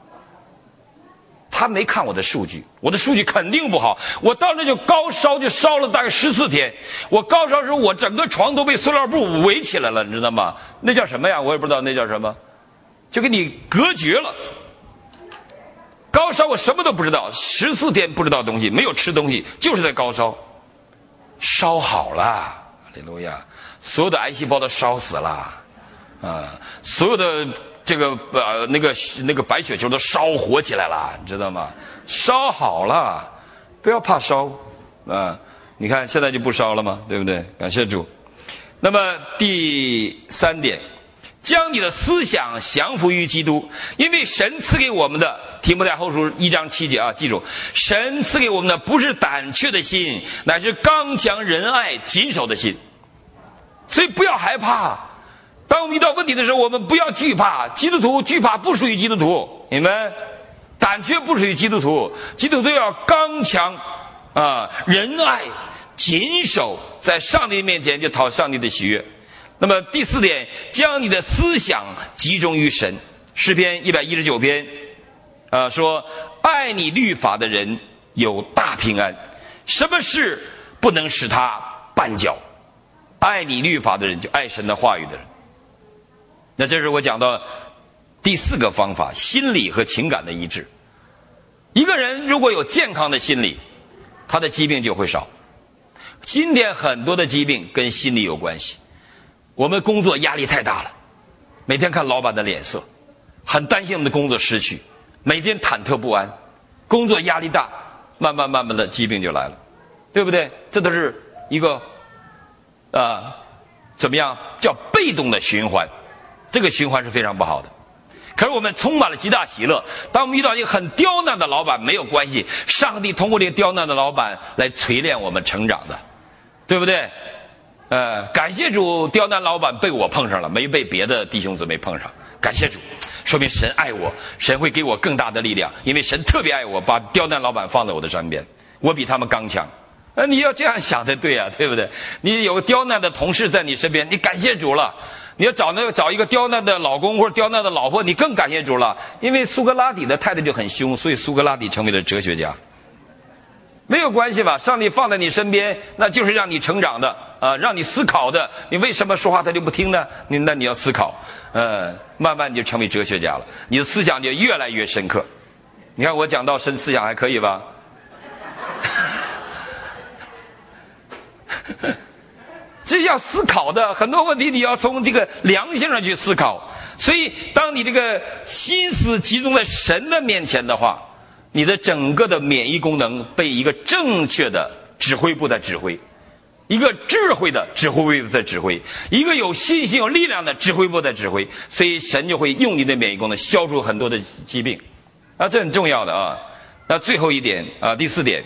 他没看我的数据，我的数据肯定不好。我到那就高烧，就烧了大概14天。我高烧时候，我整个床都被塑料布围起来了，你知道吗？那叫什么呀？我也不知道那叫什么，就给你隔绝了。高烧我什么都不知道，14天不知道东西，没有吃东西，就是在高烧。烧好了，哈利路亚！所有的癌细胞都烧死了，所有的这个那个白血球都烧活起来了，你知道吗？烧好了，不要怕烧你看现在就不烧了吗？对不对？感谢主。那么第3点，将你的思想降服于基督，因为神赐给我们的提摩太后书1章7节啊，记住，神赐给我们的不是胆怯的心，乃是刚强仁爱谨守的心。 所以不要害怕。当我们遇到问题的时候，我们不要惧怕。基督徒惧怕不属于基督徒，你们胆怯不属于基督徒。基督徒要刚强仁爱，谨守，在上帝面前就讨上帝的喜悦。那么第4点，将你的思想集中于神。诗篇119篇说，爱你律法的人有大平安，什么事不能使他绊脚？爱你律法的人，就爱神的话语的人。那这是我讲到第4个方法，心理和情感的一致。一个人如果有健康的心理，他的疾病就会少。今天很多的疾病跟心理有关系。我们工作压力太大了，每天看老板的脸色，很担心我们的工作失去，每天忐忑不安，工作压力大，慢慢的疾病就来了，对不对？这都是一个怎么样叫被动的循环，这个循环是非常不好的。可是我们充满了极大喜乐，当我们遇到一个很刁难的老板，没有关系，上帝通过这个刁难的老板来锤炼我们成长的，对不对？感谢主，刁难老板被我碰上了，没被别的弟兄姊妹碰上，感谢主，说明神爱我，神会给我更大的力量，因为神特别爱我，把刁难老板放在我的身边，我比他们刚强。你要这样想才对啊，对不对？你有个刁难的同事在你身边，你感谢主了。你要找一个刁难的老公或者刁难的老婆，你更感谢主了，因为苏格拉底的太太就很凶，所以苏格拉底成为了哲学家。没有关系吧？上帝放在你身边，那就是让你成长的让你思考的。你为什么说话他就不听呢？那你要思考，慢慢你就成为哲学家了，你的思想就越来越深刻。你看我讲到深思想还可以吧？这是要思考的，很多问题你要从这个良性上去思考。所以当你这个心思集中在神的面前的话，你的整个的免疫功能被一个正确的指挥部在指挥，一个智慧的指挥部在指挥，一个有信心有力量的指挥部在指挥，所以神就会用你的免疫功能消除很多的疾病这很重要的那最后一点第4点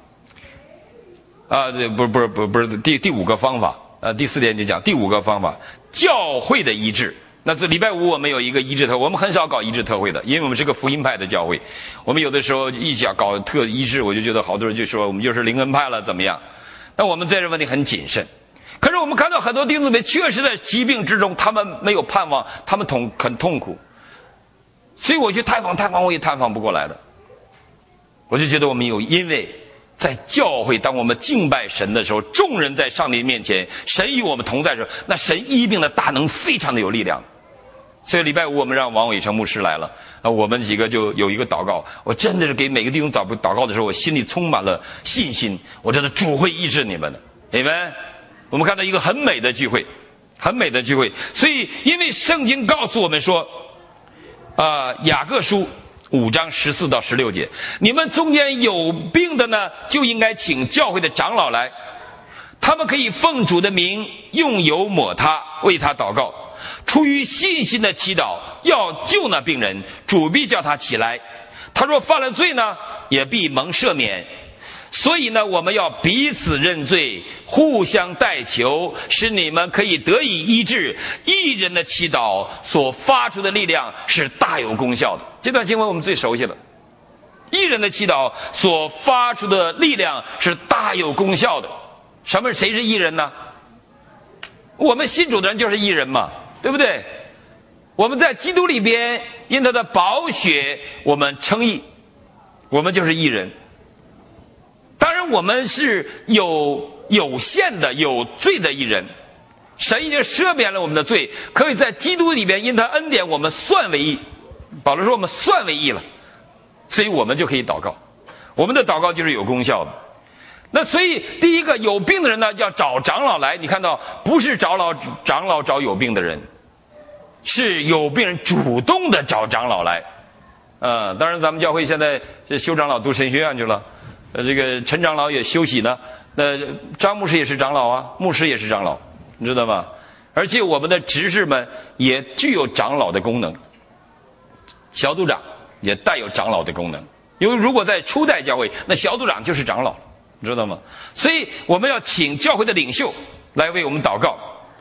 不是第5个方法第4点就讲第5个方法，教会的医治。那这礼拜5我们有一个医治特会，我们很少搞医治特会的，因为我们是个福音派的教会。我们有的时候一讲搞特医治，我就觉得好多人就说我们就是灵恩派了怎么样。那我们在这问题很谨慎。可是我们看到很多弟兄姊妹确实在疾病之中，他们没有盼望，他们很痛苦。所以我去探访我也探访不过来的。我就觉得我们因为在教会，当我们敬拜神的时候，众人在上帝面前，神与我们同在的时候，那神医病的大能非常的有力量。所以礼拜5我们让王伟成牧师来了我们几个就有一个祷告，我真的是给每个弟兄祷告的时候，我心里充满了信心，我觉得主会医治你们的。Amen。我们看到一个很美的聚会，很美的聚会。所以因为圣经告诉我们说雅各书5章14到16节，你们中间有病的呢，就应该请教会的长老来，他们可以奉主的名用油抹他，为他祷告，出于信心的祈祷，要救那病人，主必叫他起来。他若犯了罪呢，也必蒙赦免。所以呢，我们要彼此认罪，互相代求，使你们可以得以医治。义人的祈祷所发出的力量是大有功效的。这段经文我们最熟悉了，义人的祈祷所发出的力量是大有功效的。谁是义人呢？我们信主的人就是义人嘛，对不对？我们在基督里边因他的宝血我们称义，我们就是义人。当然我们是有限的有罪的义人，神已经赦免了我们的罪，可以在基督里边因他恩典我们算为义。保罗说我们算为义了，所以我们就可以祷告，我们的祷告就是有功效的。那所以第一个，有病的人呢要找长老来，你看到不是长老找有病的人，是有病人主动的找长老来。当然咱们教会现在这修长老读神学院去了，这个陈长老也休息呢，张牧师也是长老啊，牧师也是长老，你知道吗？而且我们的执事们也具有长老的功能，小组长也带有长老的功能，因为如果在初代教会，那小组长就是长老，你知道吗？所以我们要请教会的领袖来为我们祷告。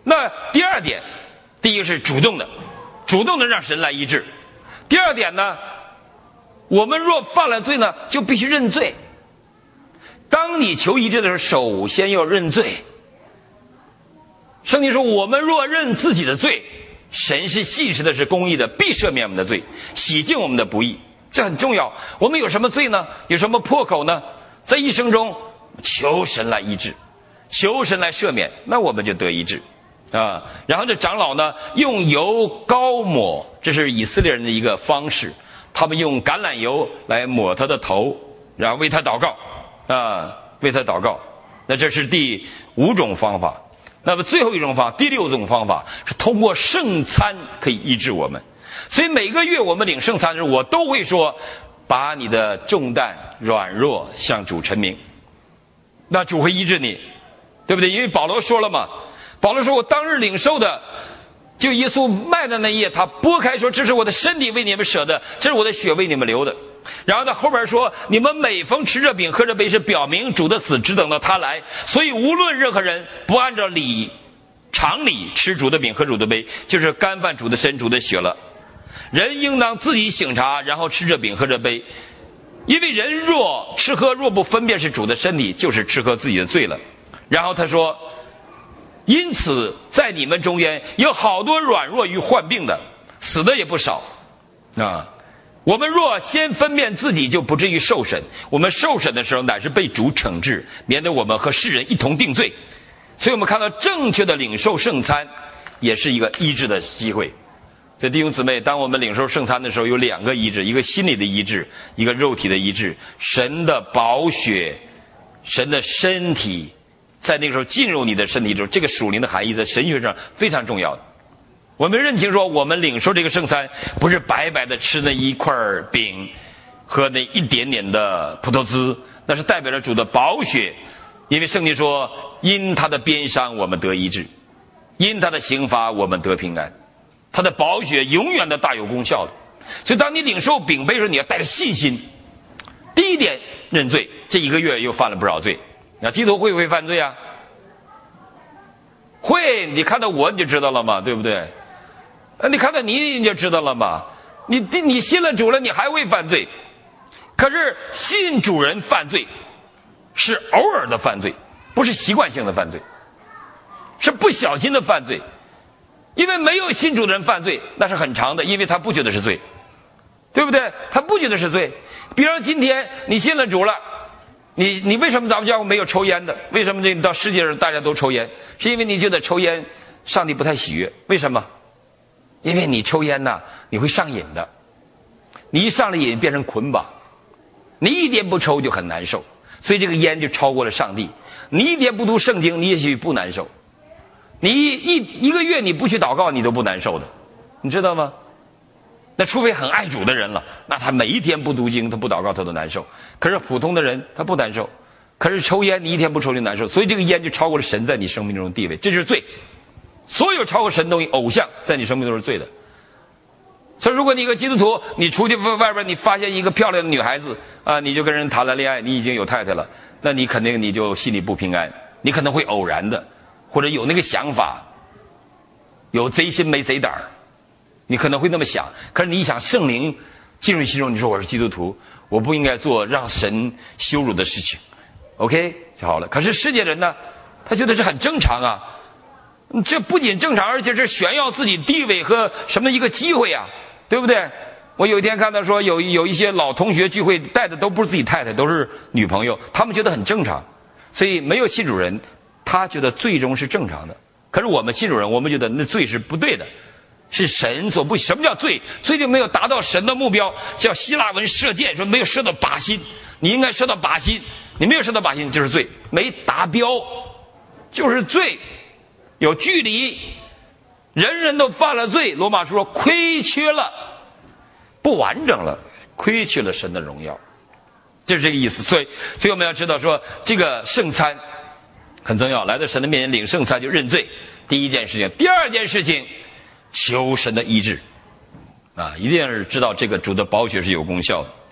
那第二点，第一个是主动的让神来医治。第二点呢，我们若犯了罪呢，就必须认罪。当你求医治的时候，首先要认罪。圣经说，我们若认自己的罪，神是信实的，是公义的，必赦免我们的罪，洗净我们的不义。这很重要。我们有什么罪呢？有什么破口呢？在一生中求神来医治，求神来赦免，那我们就得医治啊。然后这长老呢，用油膏抹，这是以色列人的一个方式，他们用橄榄油来抹他的头，然后为他祷告啊，为他祷告。那这是第5种方法。那么最后一种方法，第6种方法是通过圣餐可以医治我们。所以每个月我们领圣餐的时候，我都会说，把你的重担软弱向主陈明，那主会医治你，对不对？因为保罗说了嘛，保罗说，我当日领受的，就耶稣卖的那夜，他拨开说，这是我的身体为你们舍的，这是我的血为你们流的。然后他后边说，你们每逢吃这饼喝这杯，是表明主的死，只等到他来。所以无论任何人不按照常理吃主的饼喝主的杯，就是干犯主的身主的血了。人应当自己省察，然后吃这饼喝这杯，因为人若吃喝若不分辨是主的身体，就是吃喝自己的罪了。然后他说，因此在你们中间有好多软弱与患病的，死的也不少啊。我们若先分辨自己，就不至于受审。我们受审的时候，乃是被主惩治，免得我们和世人一同定罪。所以我们看到正确的领受圣餐，也是一个医治的机会。所以弟兄姊妹，当我们领受圣餐的时候，有2个医治，一个心理的医治，一个肉体的医治。神的宝血，神的身体，在那个时候进入你的身体之后，这个属灵的含义在神学上非常重要的。我们认清说，我们领受这个圣餐，不是白白的吃那一块饼和那一点点的葡萄汁，那是代表着主的宝血。因为圣经说，因他的鞭伤我们得医治，因他的刑罚我们得平安。他的宝血永远的大有功效的。所以当你领受饼杯的时候，你要带着信心。第一点，认罪，这1个月又犯了不少罪。那基督徒会不会犯罪啊？会，你看到我你就知道了嘛，对不对？你看到你就知道了嘛。你信了主了，你还会犯罪。可是信主人犯罪是偶尔的犯罪，不是习惯性的犯罪，是不小心的犯罪。因为没有信主的人犯罪，那是很长的，因为他不觉得是罪，对不对？他不觉得是罪。比如说今天你信了主了，你为什么咱们教会没有抽烟的？为什么这到世界上大家都抽烟？是因为你觉得抽烟上帝不太喜悦。为什么？因为你抽烟呢，你会上瘾的，你一上了瘾变成捆绑，你一点不抽就很难受，所以这个烟就超过了上帝。你一点不读圣经，你也许不难受，你一个月你不去祷告，你都不难受的，你知道吗？那除非很爱主的人了，那他每一天不读经，他不祷告，他都难受。可是普通的人他不难受。可是抽烟，你一天不抽就难受，所以这个烟就超过了神在你生命中的地位，这是罪。所有超过神的东西，偶像在你生命都是罪的。所以如果你一个基督徒，你出去外边你发现一个漂亮的女孩子啊，你就跟人谈了恋爱，你已经有太太了，那你肯定你就心里不平安，你可能会偶然的或者有那个想法，有贼心没贼胆，你可能会那么想。可是你一想，圣灵进入你心中，你说我是基督徒，我不应该做让神羞辱的事情 OK 就好了。可是世界人呢，他觉得这很正常啊，这不仅正常，而且是炫耀自己地位和什么一个机会啊，对不对？我有一天看到说有一些老同学聚会带的都不是自己太太，都是女朋友，他们觉得很正常。所以没有信主人，他觉得最终是正常的。可是我们信主人，我们觉得那罪是不对的，是神所不。什么叫罪？罪就没有达到神的目标，叫希腊文射箭，说没有射到靶心，你应该射到靶心，你没有射到靶心就是罪，没达标就是罪，有距离，人人都犯了罪。罗马书说亏缺了，不完整了，亏缺了神的荣耀，就是这个意思。所以我们要知道说，这个圣餐很重要，来到神的面前领圣餐就认罪，第一件事情。第二件事情，求神的医治啊，一定是知道这个主的宝血是有功效的。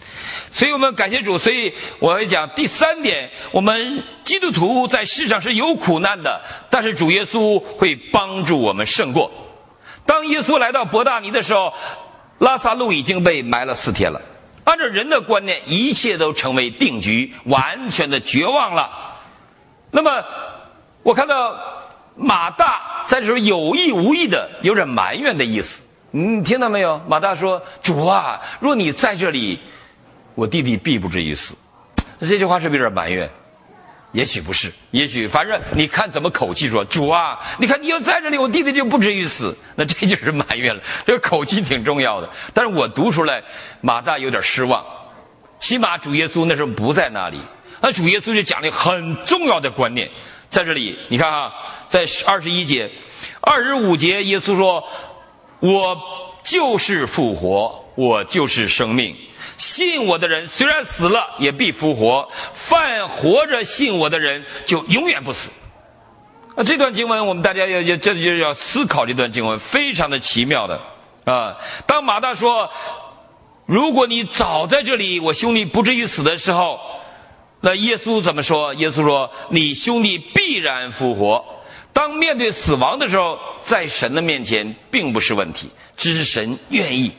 所以我们感谢主。所以我会讲第3点，我们基督徒在世上是有苦难的，但是主耶稣会帮助我们胜过。当耶稣来到伯大尼的时候，拉撒路已经被埋了4天了。按照人的观念，一切都成为定局，完全的绝望了。那么我看到马大在这时候有意无意的有点埋怨的意思，你听到没有？马大说：主啊，若你在这里，我弟弟必不至于死。这句话是不是有点埋怨？也许不是，也许反正你看怎么口气说，主啊，你看你要在这里，我弟弟就不至于死。那这就是埋怨了，这个口气挺重要的。但是我读出来，马大有点失望，起码主耶稣那时候不在那里。那主耶稣就讲了很重要的观念，在这里你看啊，在21节、25节，耶稣说：我就是复活，我就是生命。信我的人虽然死了，也必复活；凡活着信我的人，就永远不死。这段经文我们大家这就要思考，这段经文非常的奇妙的啊。当马大说：如果你早在这里，我兄弟不至于死的时候，那耶稣怎么说？耶稣说：你兄弟必然复活。当面对死亡的时候，在神的面前并不是问题，只是神愿意。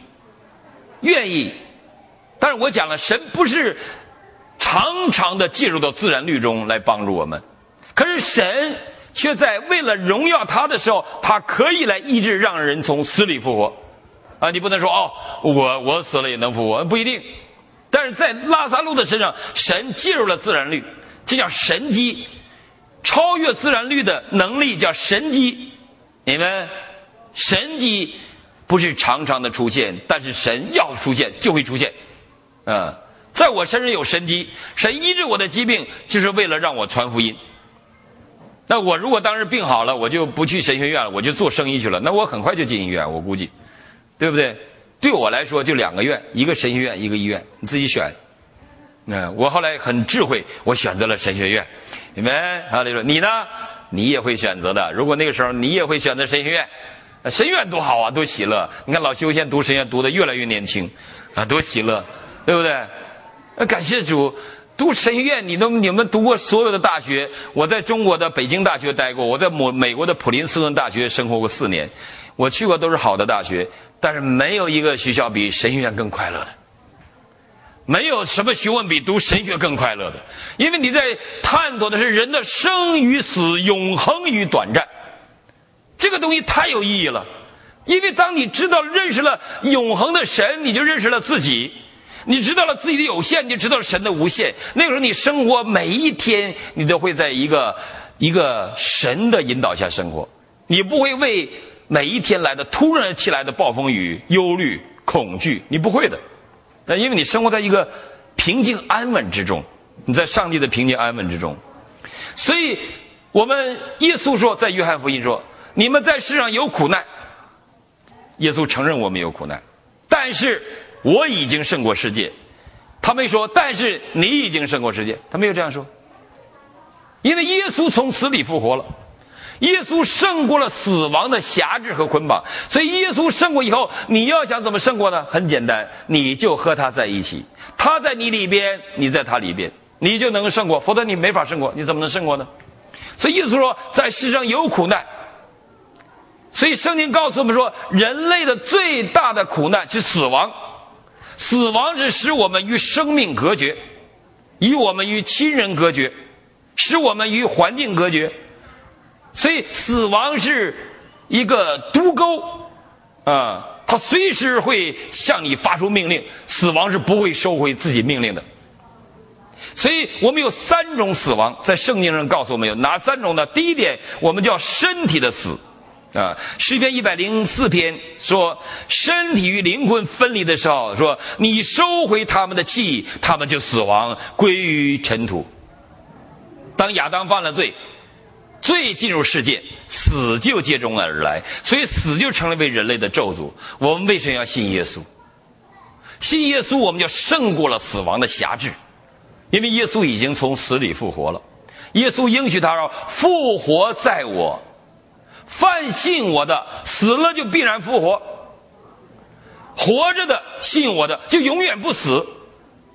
但是我讲了，神不是常常的介入到自然律中来帮助我们，可是神却在为了荣耀他的时候，他可以来医治让人从死里复活啊！你不能说我死了也能复活，不一定。但是在拉撒路的身上，神介入了自然律，这叫神迹，超越自然律的能力叫神迹。你们神迹不是常常的出现，但是神要出现就会出现。在我身上有神迹，神医治我的疾病，就是为了让我传福音。那我如果当时病好了，我就不去神学院了，我就做生意去了，那我很快就进医院，我估计，对不对？对我来说就2个院，一个神学院，一个医院，你自己选。我后来很智慧，我选择了神学院。你们你呢？你也会选择的。如果那个时候你也会选择神学院，神学院多好啊，多喜乐！你看老修现在读神学院读得越来越年轻啊，多喜乐！对不对？感谢主，读神学院，你们读过所有的大学。我在中国的北京大学待过，我在美国的普林斯顿大学生活过4年，我去过都是好的大学，但是没有一个学校比神学院更快乐的，没有什么学问比读神学更快乐的，因为你在探索的是人的生与死、永恒与短暂，这个东西太有意义了。因为当你认识了永恒的神，你就认识了自己，你知道了自己的有限，你就知道了神的无限。那个时候你生活每一天，你都会在一个神的引导下生活，你不会为每一天来的突然起来的暴风雨忧虑恐惧，你不会的。因为你生活在一个平静安稳之中，你在上帝的平静安稳之中。所以我们耶稣说，在约翰福音说，你们在世上有苦难。耶稣承认我们有苦难，但是我已经胜过世界。他没说但是你已经胜过世界，他没有这样说。因为耶稣从死里复活了，耶稣胜过了死亡的辖制和捆绑。所以耶稣胜过以后，你要想怎么胜过呢？很简单，你就和他在一起，他在你里边，你在他里边，你就能胜过，否则你没法胜过。你怎么能胜过呢？所以耶稣说，在世上有苦难。所以圣经告诉我们说，人类的最大的苦难是死亡。死亡是使我们与生命隔绝，与我们与亲人隔绝，使我们与环境隔绝。所以死亡是一个毒钩它随时会向你发出命令，死亡是不会收回自己命令的。所以我们有3种死亡，在圣经上告诉我们有哪3种呢？第一点，我们叫身体的死诗篇104篇说，身体与灵魂分离的时候，说你收回他们的气，他们就死亡，归于尘土。当亚当犯了罪，罪进入世界，死就接踵而来，所以死就成为人类的咒诅。我们为什么要信耶稣？信耶稣，我们就胜过了死亡的辖制，因为耶稣已经从死里复活了。耶稣应许他说，复活在我，凡信我的，死了就必然复活，活着的信我的就永远不死。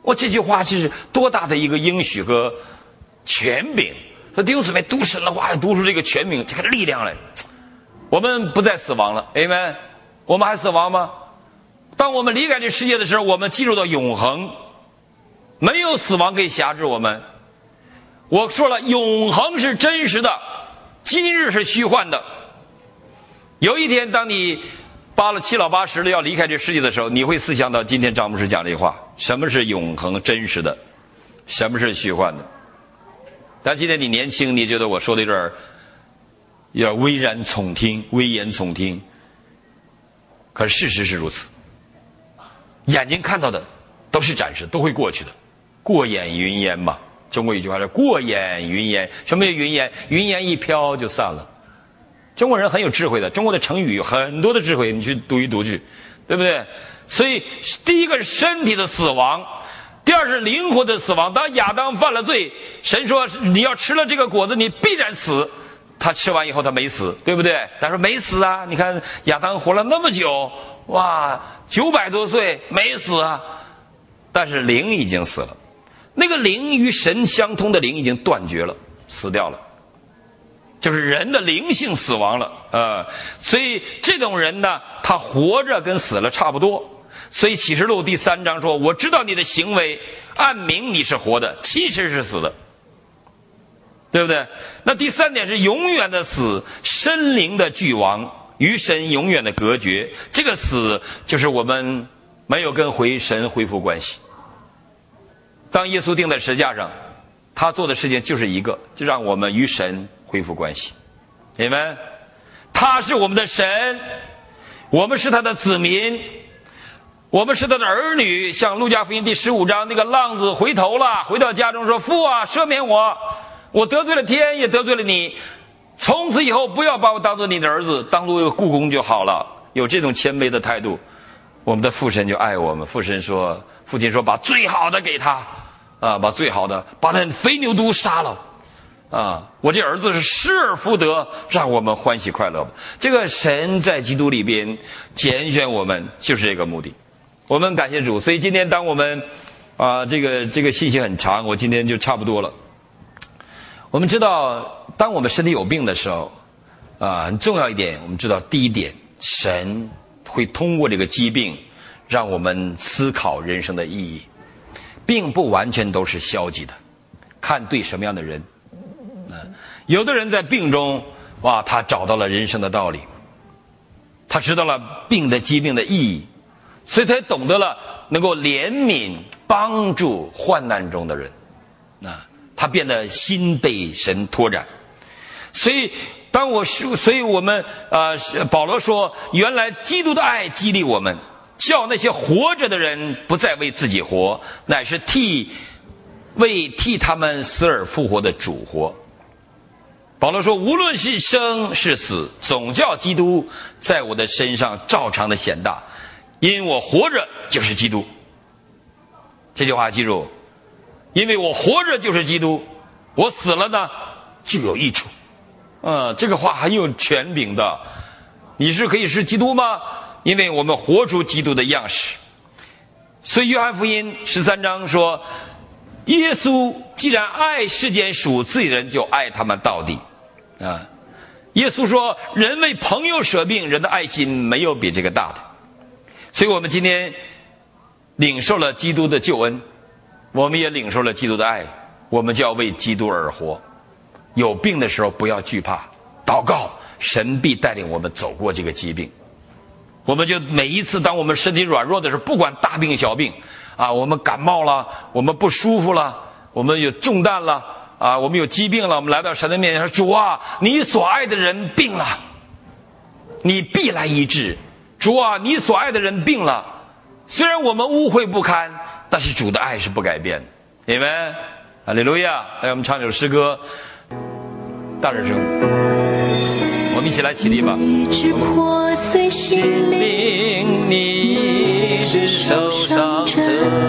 这句话是多大的一个应许和权柄！说弟兄姊妹，读神的话，读出这个权柄，这个力量来。我们不再死亡了 ，Amen。我们还死亡吗？当我们离开这世界的时候，我们进入到永恒，没有死亡可以辖制我们。我说了，永恒是真实的，今日是虚幻的。有一天，当你七老八十的要离开这世界的时候，你会思想到今天张牧师讲这句话：什么是永恒真实的，什么是虚幻的。但今天你年轻，你觉得我说的有点危言耸听，可是事实是如此。眼睛看到的都是暂时，都会过去的，过眼云烟嘛。中国有句话说过眼云烟，什么叫云烟？云烟一飘就散了。中国人很有智慧的，中国的成语有很多的智慧，你去读一读去，对不对？所以第一个是身体的死亡，第二是灵魂的死亡。当亚当犯了罪，神说你要吃了这个果子你必然死，他吃完以后他没死，对不对？他说没死啊，你看亚当活了那么久，哇，900多岁没死啊，但是灵已经死了。那个灵与神相通的灵已经断绝了，死掉了，就是人的灵性死亡了。所以这种人呢，他活着跟死了差不多。所以启示录第3章说，我知道你的行为，按名你是活的，其实是死的，对不对？那第3点是永远的死，身灵的俱亡，与神永远的隔绝。这个死就是我们没有跟神恢复关系。当耶稣钉在十字架上，他做的事情就是一个，就让我们与神恢复关系。你们，他是我们的神，我们是他的子民，我们是他的儿女。像路加福音第15章，那个浪子回头了，回到家中说，父啊，赦免我得罪了天，也得罪了你，从此以后不要把我当作你的儿子，当作一个雇工就好了。有这种谦卑的态度，我们的父神就爱我们。父亲说把最好的给他把最好的，把那肥牛犊杀了我这儿子是失而复得，让我们欢喜快乐吧。这个神在基督里边拣选我们，就是这个目的。我们感谢主。所以今天当我们这个信息很长，我今天就差不多了。我们知道当我们身体有病的时候很重要一点，我们知道第一点，神会通过这个疾病让我们思考人生的意义。并不完全都是消极的，看对什么样的人。有的人在病中他找到了人生的道理，他知道了疾病的意义，所以他懂得了能够怜悯帮助患难中的人他变得心被神拓展。所以我们保罗说，原来基督的爱激励我们，叫那些活着的人不再为自己活，乃是替他们死而复活的主活。保罗说，无论是生是死，总叫基督在我的身上照常的显大，因我活着就是基督。这句话记住，因为我活着就是基督，我死了呢就有益处。这个话很有权柄的。你是可以是基督吗？因为我们活出基督的样式。所以约翰福音13章说，耶稣既然爱世间属自己人，就爱他们到底耶稣说，人为朋友舍命，人的爱心没有比这个大的。所以我们今天领受了基督的救恩，我们也领受了基督的爱，我们就要为基督而活。有病的时候不要惧怕，祷告，神必带领我们走过这个疾病。我们就每一次当我们身体软弱的时候，不管大病小病我们感冒了，我们不舒服了，我们有重担了我们有疾病了，我们来到神的面前说，主啊，你所爱的人病了，你必来医治。主啊，你所爱的人病了，虽然我们污秽不堪，但是主的爱是不改变的。阿们，哈利路亚。来，我们唱首诗歌，大点声，我们一起来起立吧。 破碎心灵，你是受伤者，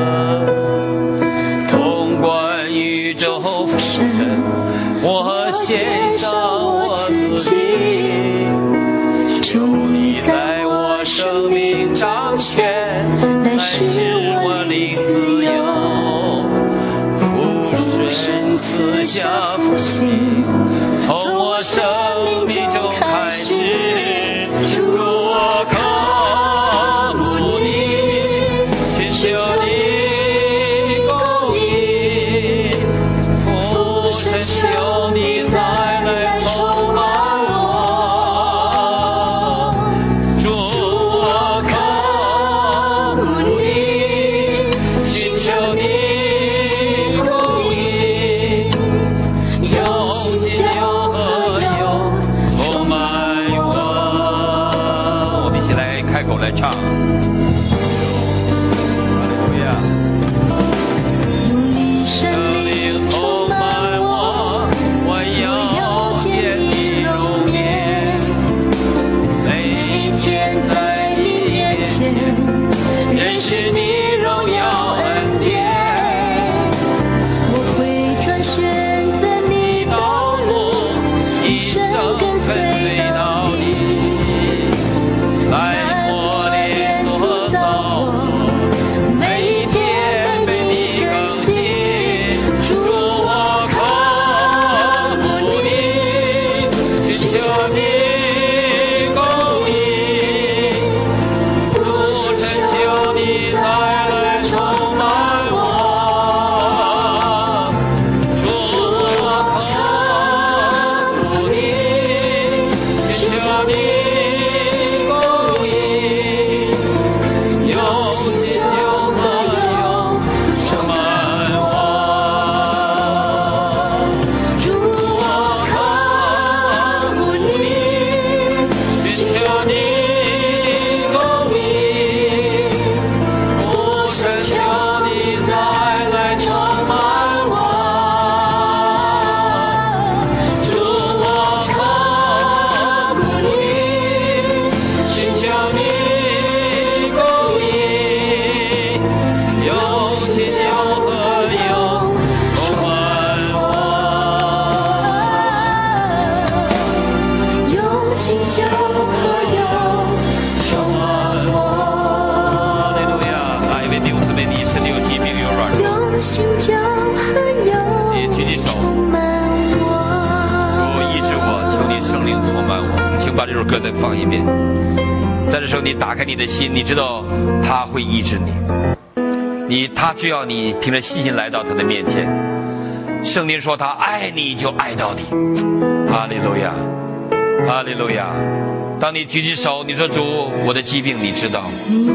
统管宇宙丰盛，我献上我自己，求你在我生命掌权，来使我灵自由。 把这首歌再放一遍。在这时候你打开你的心，你知道他会医治你，他只要你凭着信心来到他的面前。圣经说他爱你就爱到底。哈利路亚，哈利路亚。当你举起手，你说主，我的疾病你知道，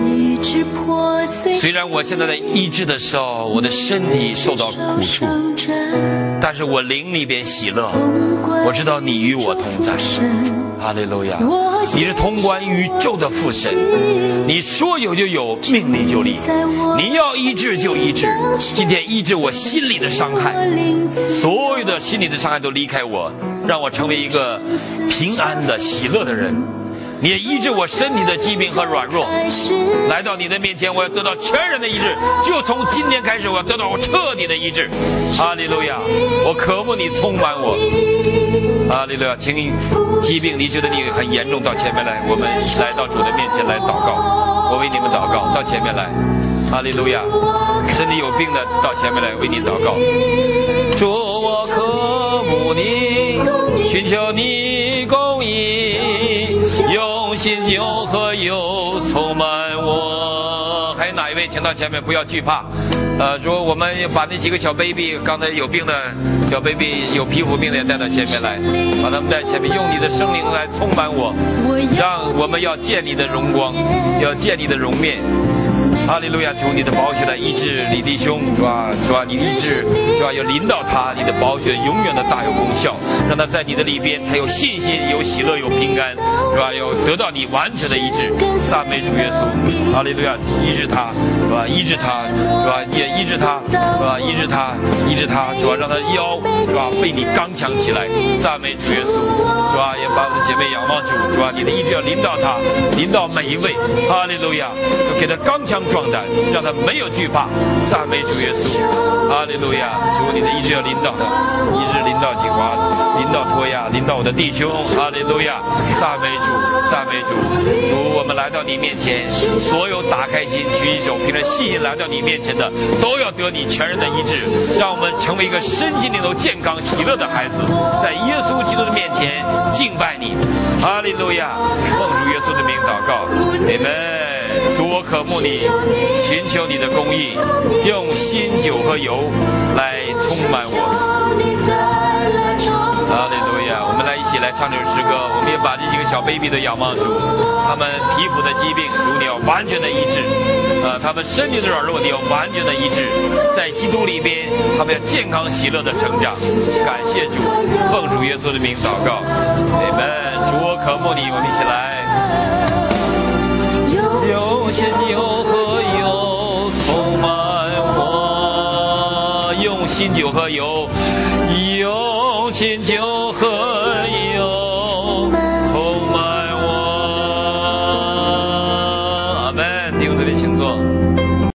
虽然我现在在医治的时候我的身体受到苦楚，但是我灵里边喜乐，我知道你与我同在。哈利路亚，你是统管宇宙的父神，你说有就有，命立就立，你要医治就医治。今天医治我心里的伤害，所有的心里的伤害都离开我，让我成为一个平安的喜乐的人。你也医治我身体的疾病和软弱，来到你的面前，我要得到全然的医治，就从今天开始我要得到我彻底的医治。哈利路亚，我渴慕你充满我。哈利路亚，请疾病你觉得你很严重，到前面来，我们来到主的面前来祷告，我为你们祷告，到前面来。哈利路亚，身体有病的到前面来为你祷告。主，我渴慕你，寻求你公义，用心用和有充满我。还有哪一位请到前面，不要惧怕。主，我们把那几个小 baby， 刚才有病的小 baby， 有皮肤病的也带到前面来，把他们带前面，用你的圣灵来充满我，让我们要见你的荣光，要见你的容面。哈利路亚，主，你的宝血来医治你弟兄，主啊，你医治，主啊，要临到他，你的宝血永远的大有功效，让他在你的里边，他有信心，有喜乐，有平安，是吧？有得到你完全的医治。赞美主耶稣，哈利路亚，医治他，是吧？医治他，是吧？也医治他，是吧？医治他，医治他，主啊，让他腰，是吧？被你刚强起来。赞美主耶稣，主啊，也把我的姐妹仰望主，主啊，你的医治要临到他，临到每一位。哈利路亚，要给他刚强壮胆，让他没有惧怕。赞美主耶稣，哈利路亚，主，你的医治要临到他，医治临到景华，临到托亚，临到我的弟兄。哈利路亚，赞美主，赞美主。主，我们来到你面前，所有打开心举起手凭着信心来到你面前的，都要得你全人的医治，让我们成为一个身心灵都健康喜乐的孩子，在耶稣基督的面前敬拜你。哈利路亚，奉主耶稣的名祷告，阿们。主，我渴慕你，寻求你的公义，用新酒和油来充满我。哈利路亚，我们来一起来唱这首诗歌，我们也把这几个小 baby 的仰望主，他们皮肤的疾病，主你要完全的医治，他们身体的软弱你要完全的医治，在基督里边他们要健康喜乐的成长。感谢主，奉主耶稣的名祷告，阿们。主，我渴慕你，我们一起来。 用清酒和油充满我，用新酒和油，用清酒和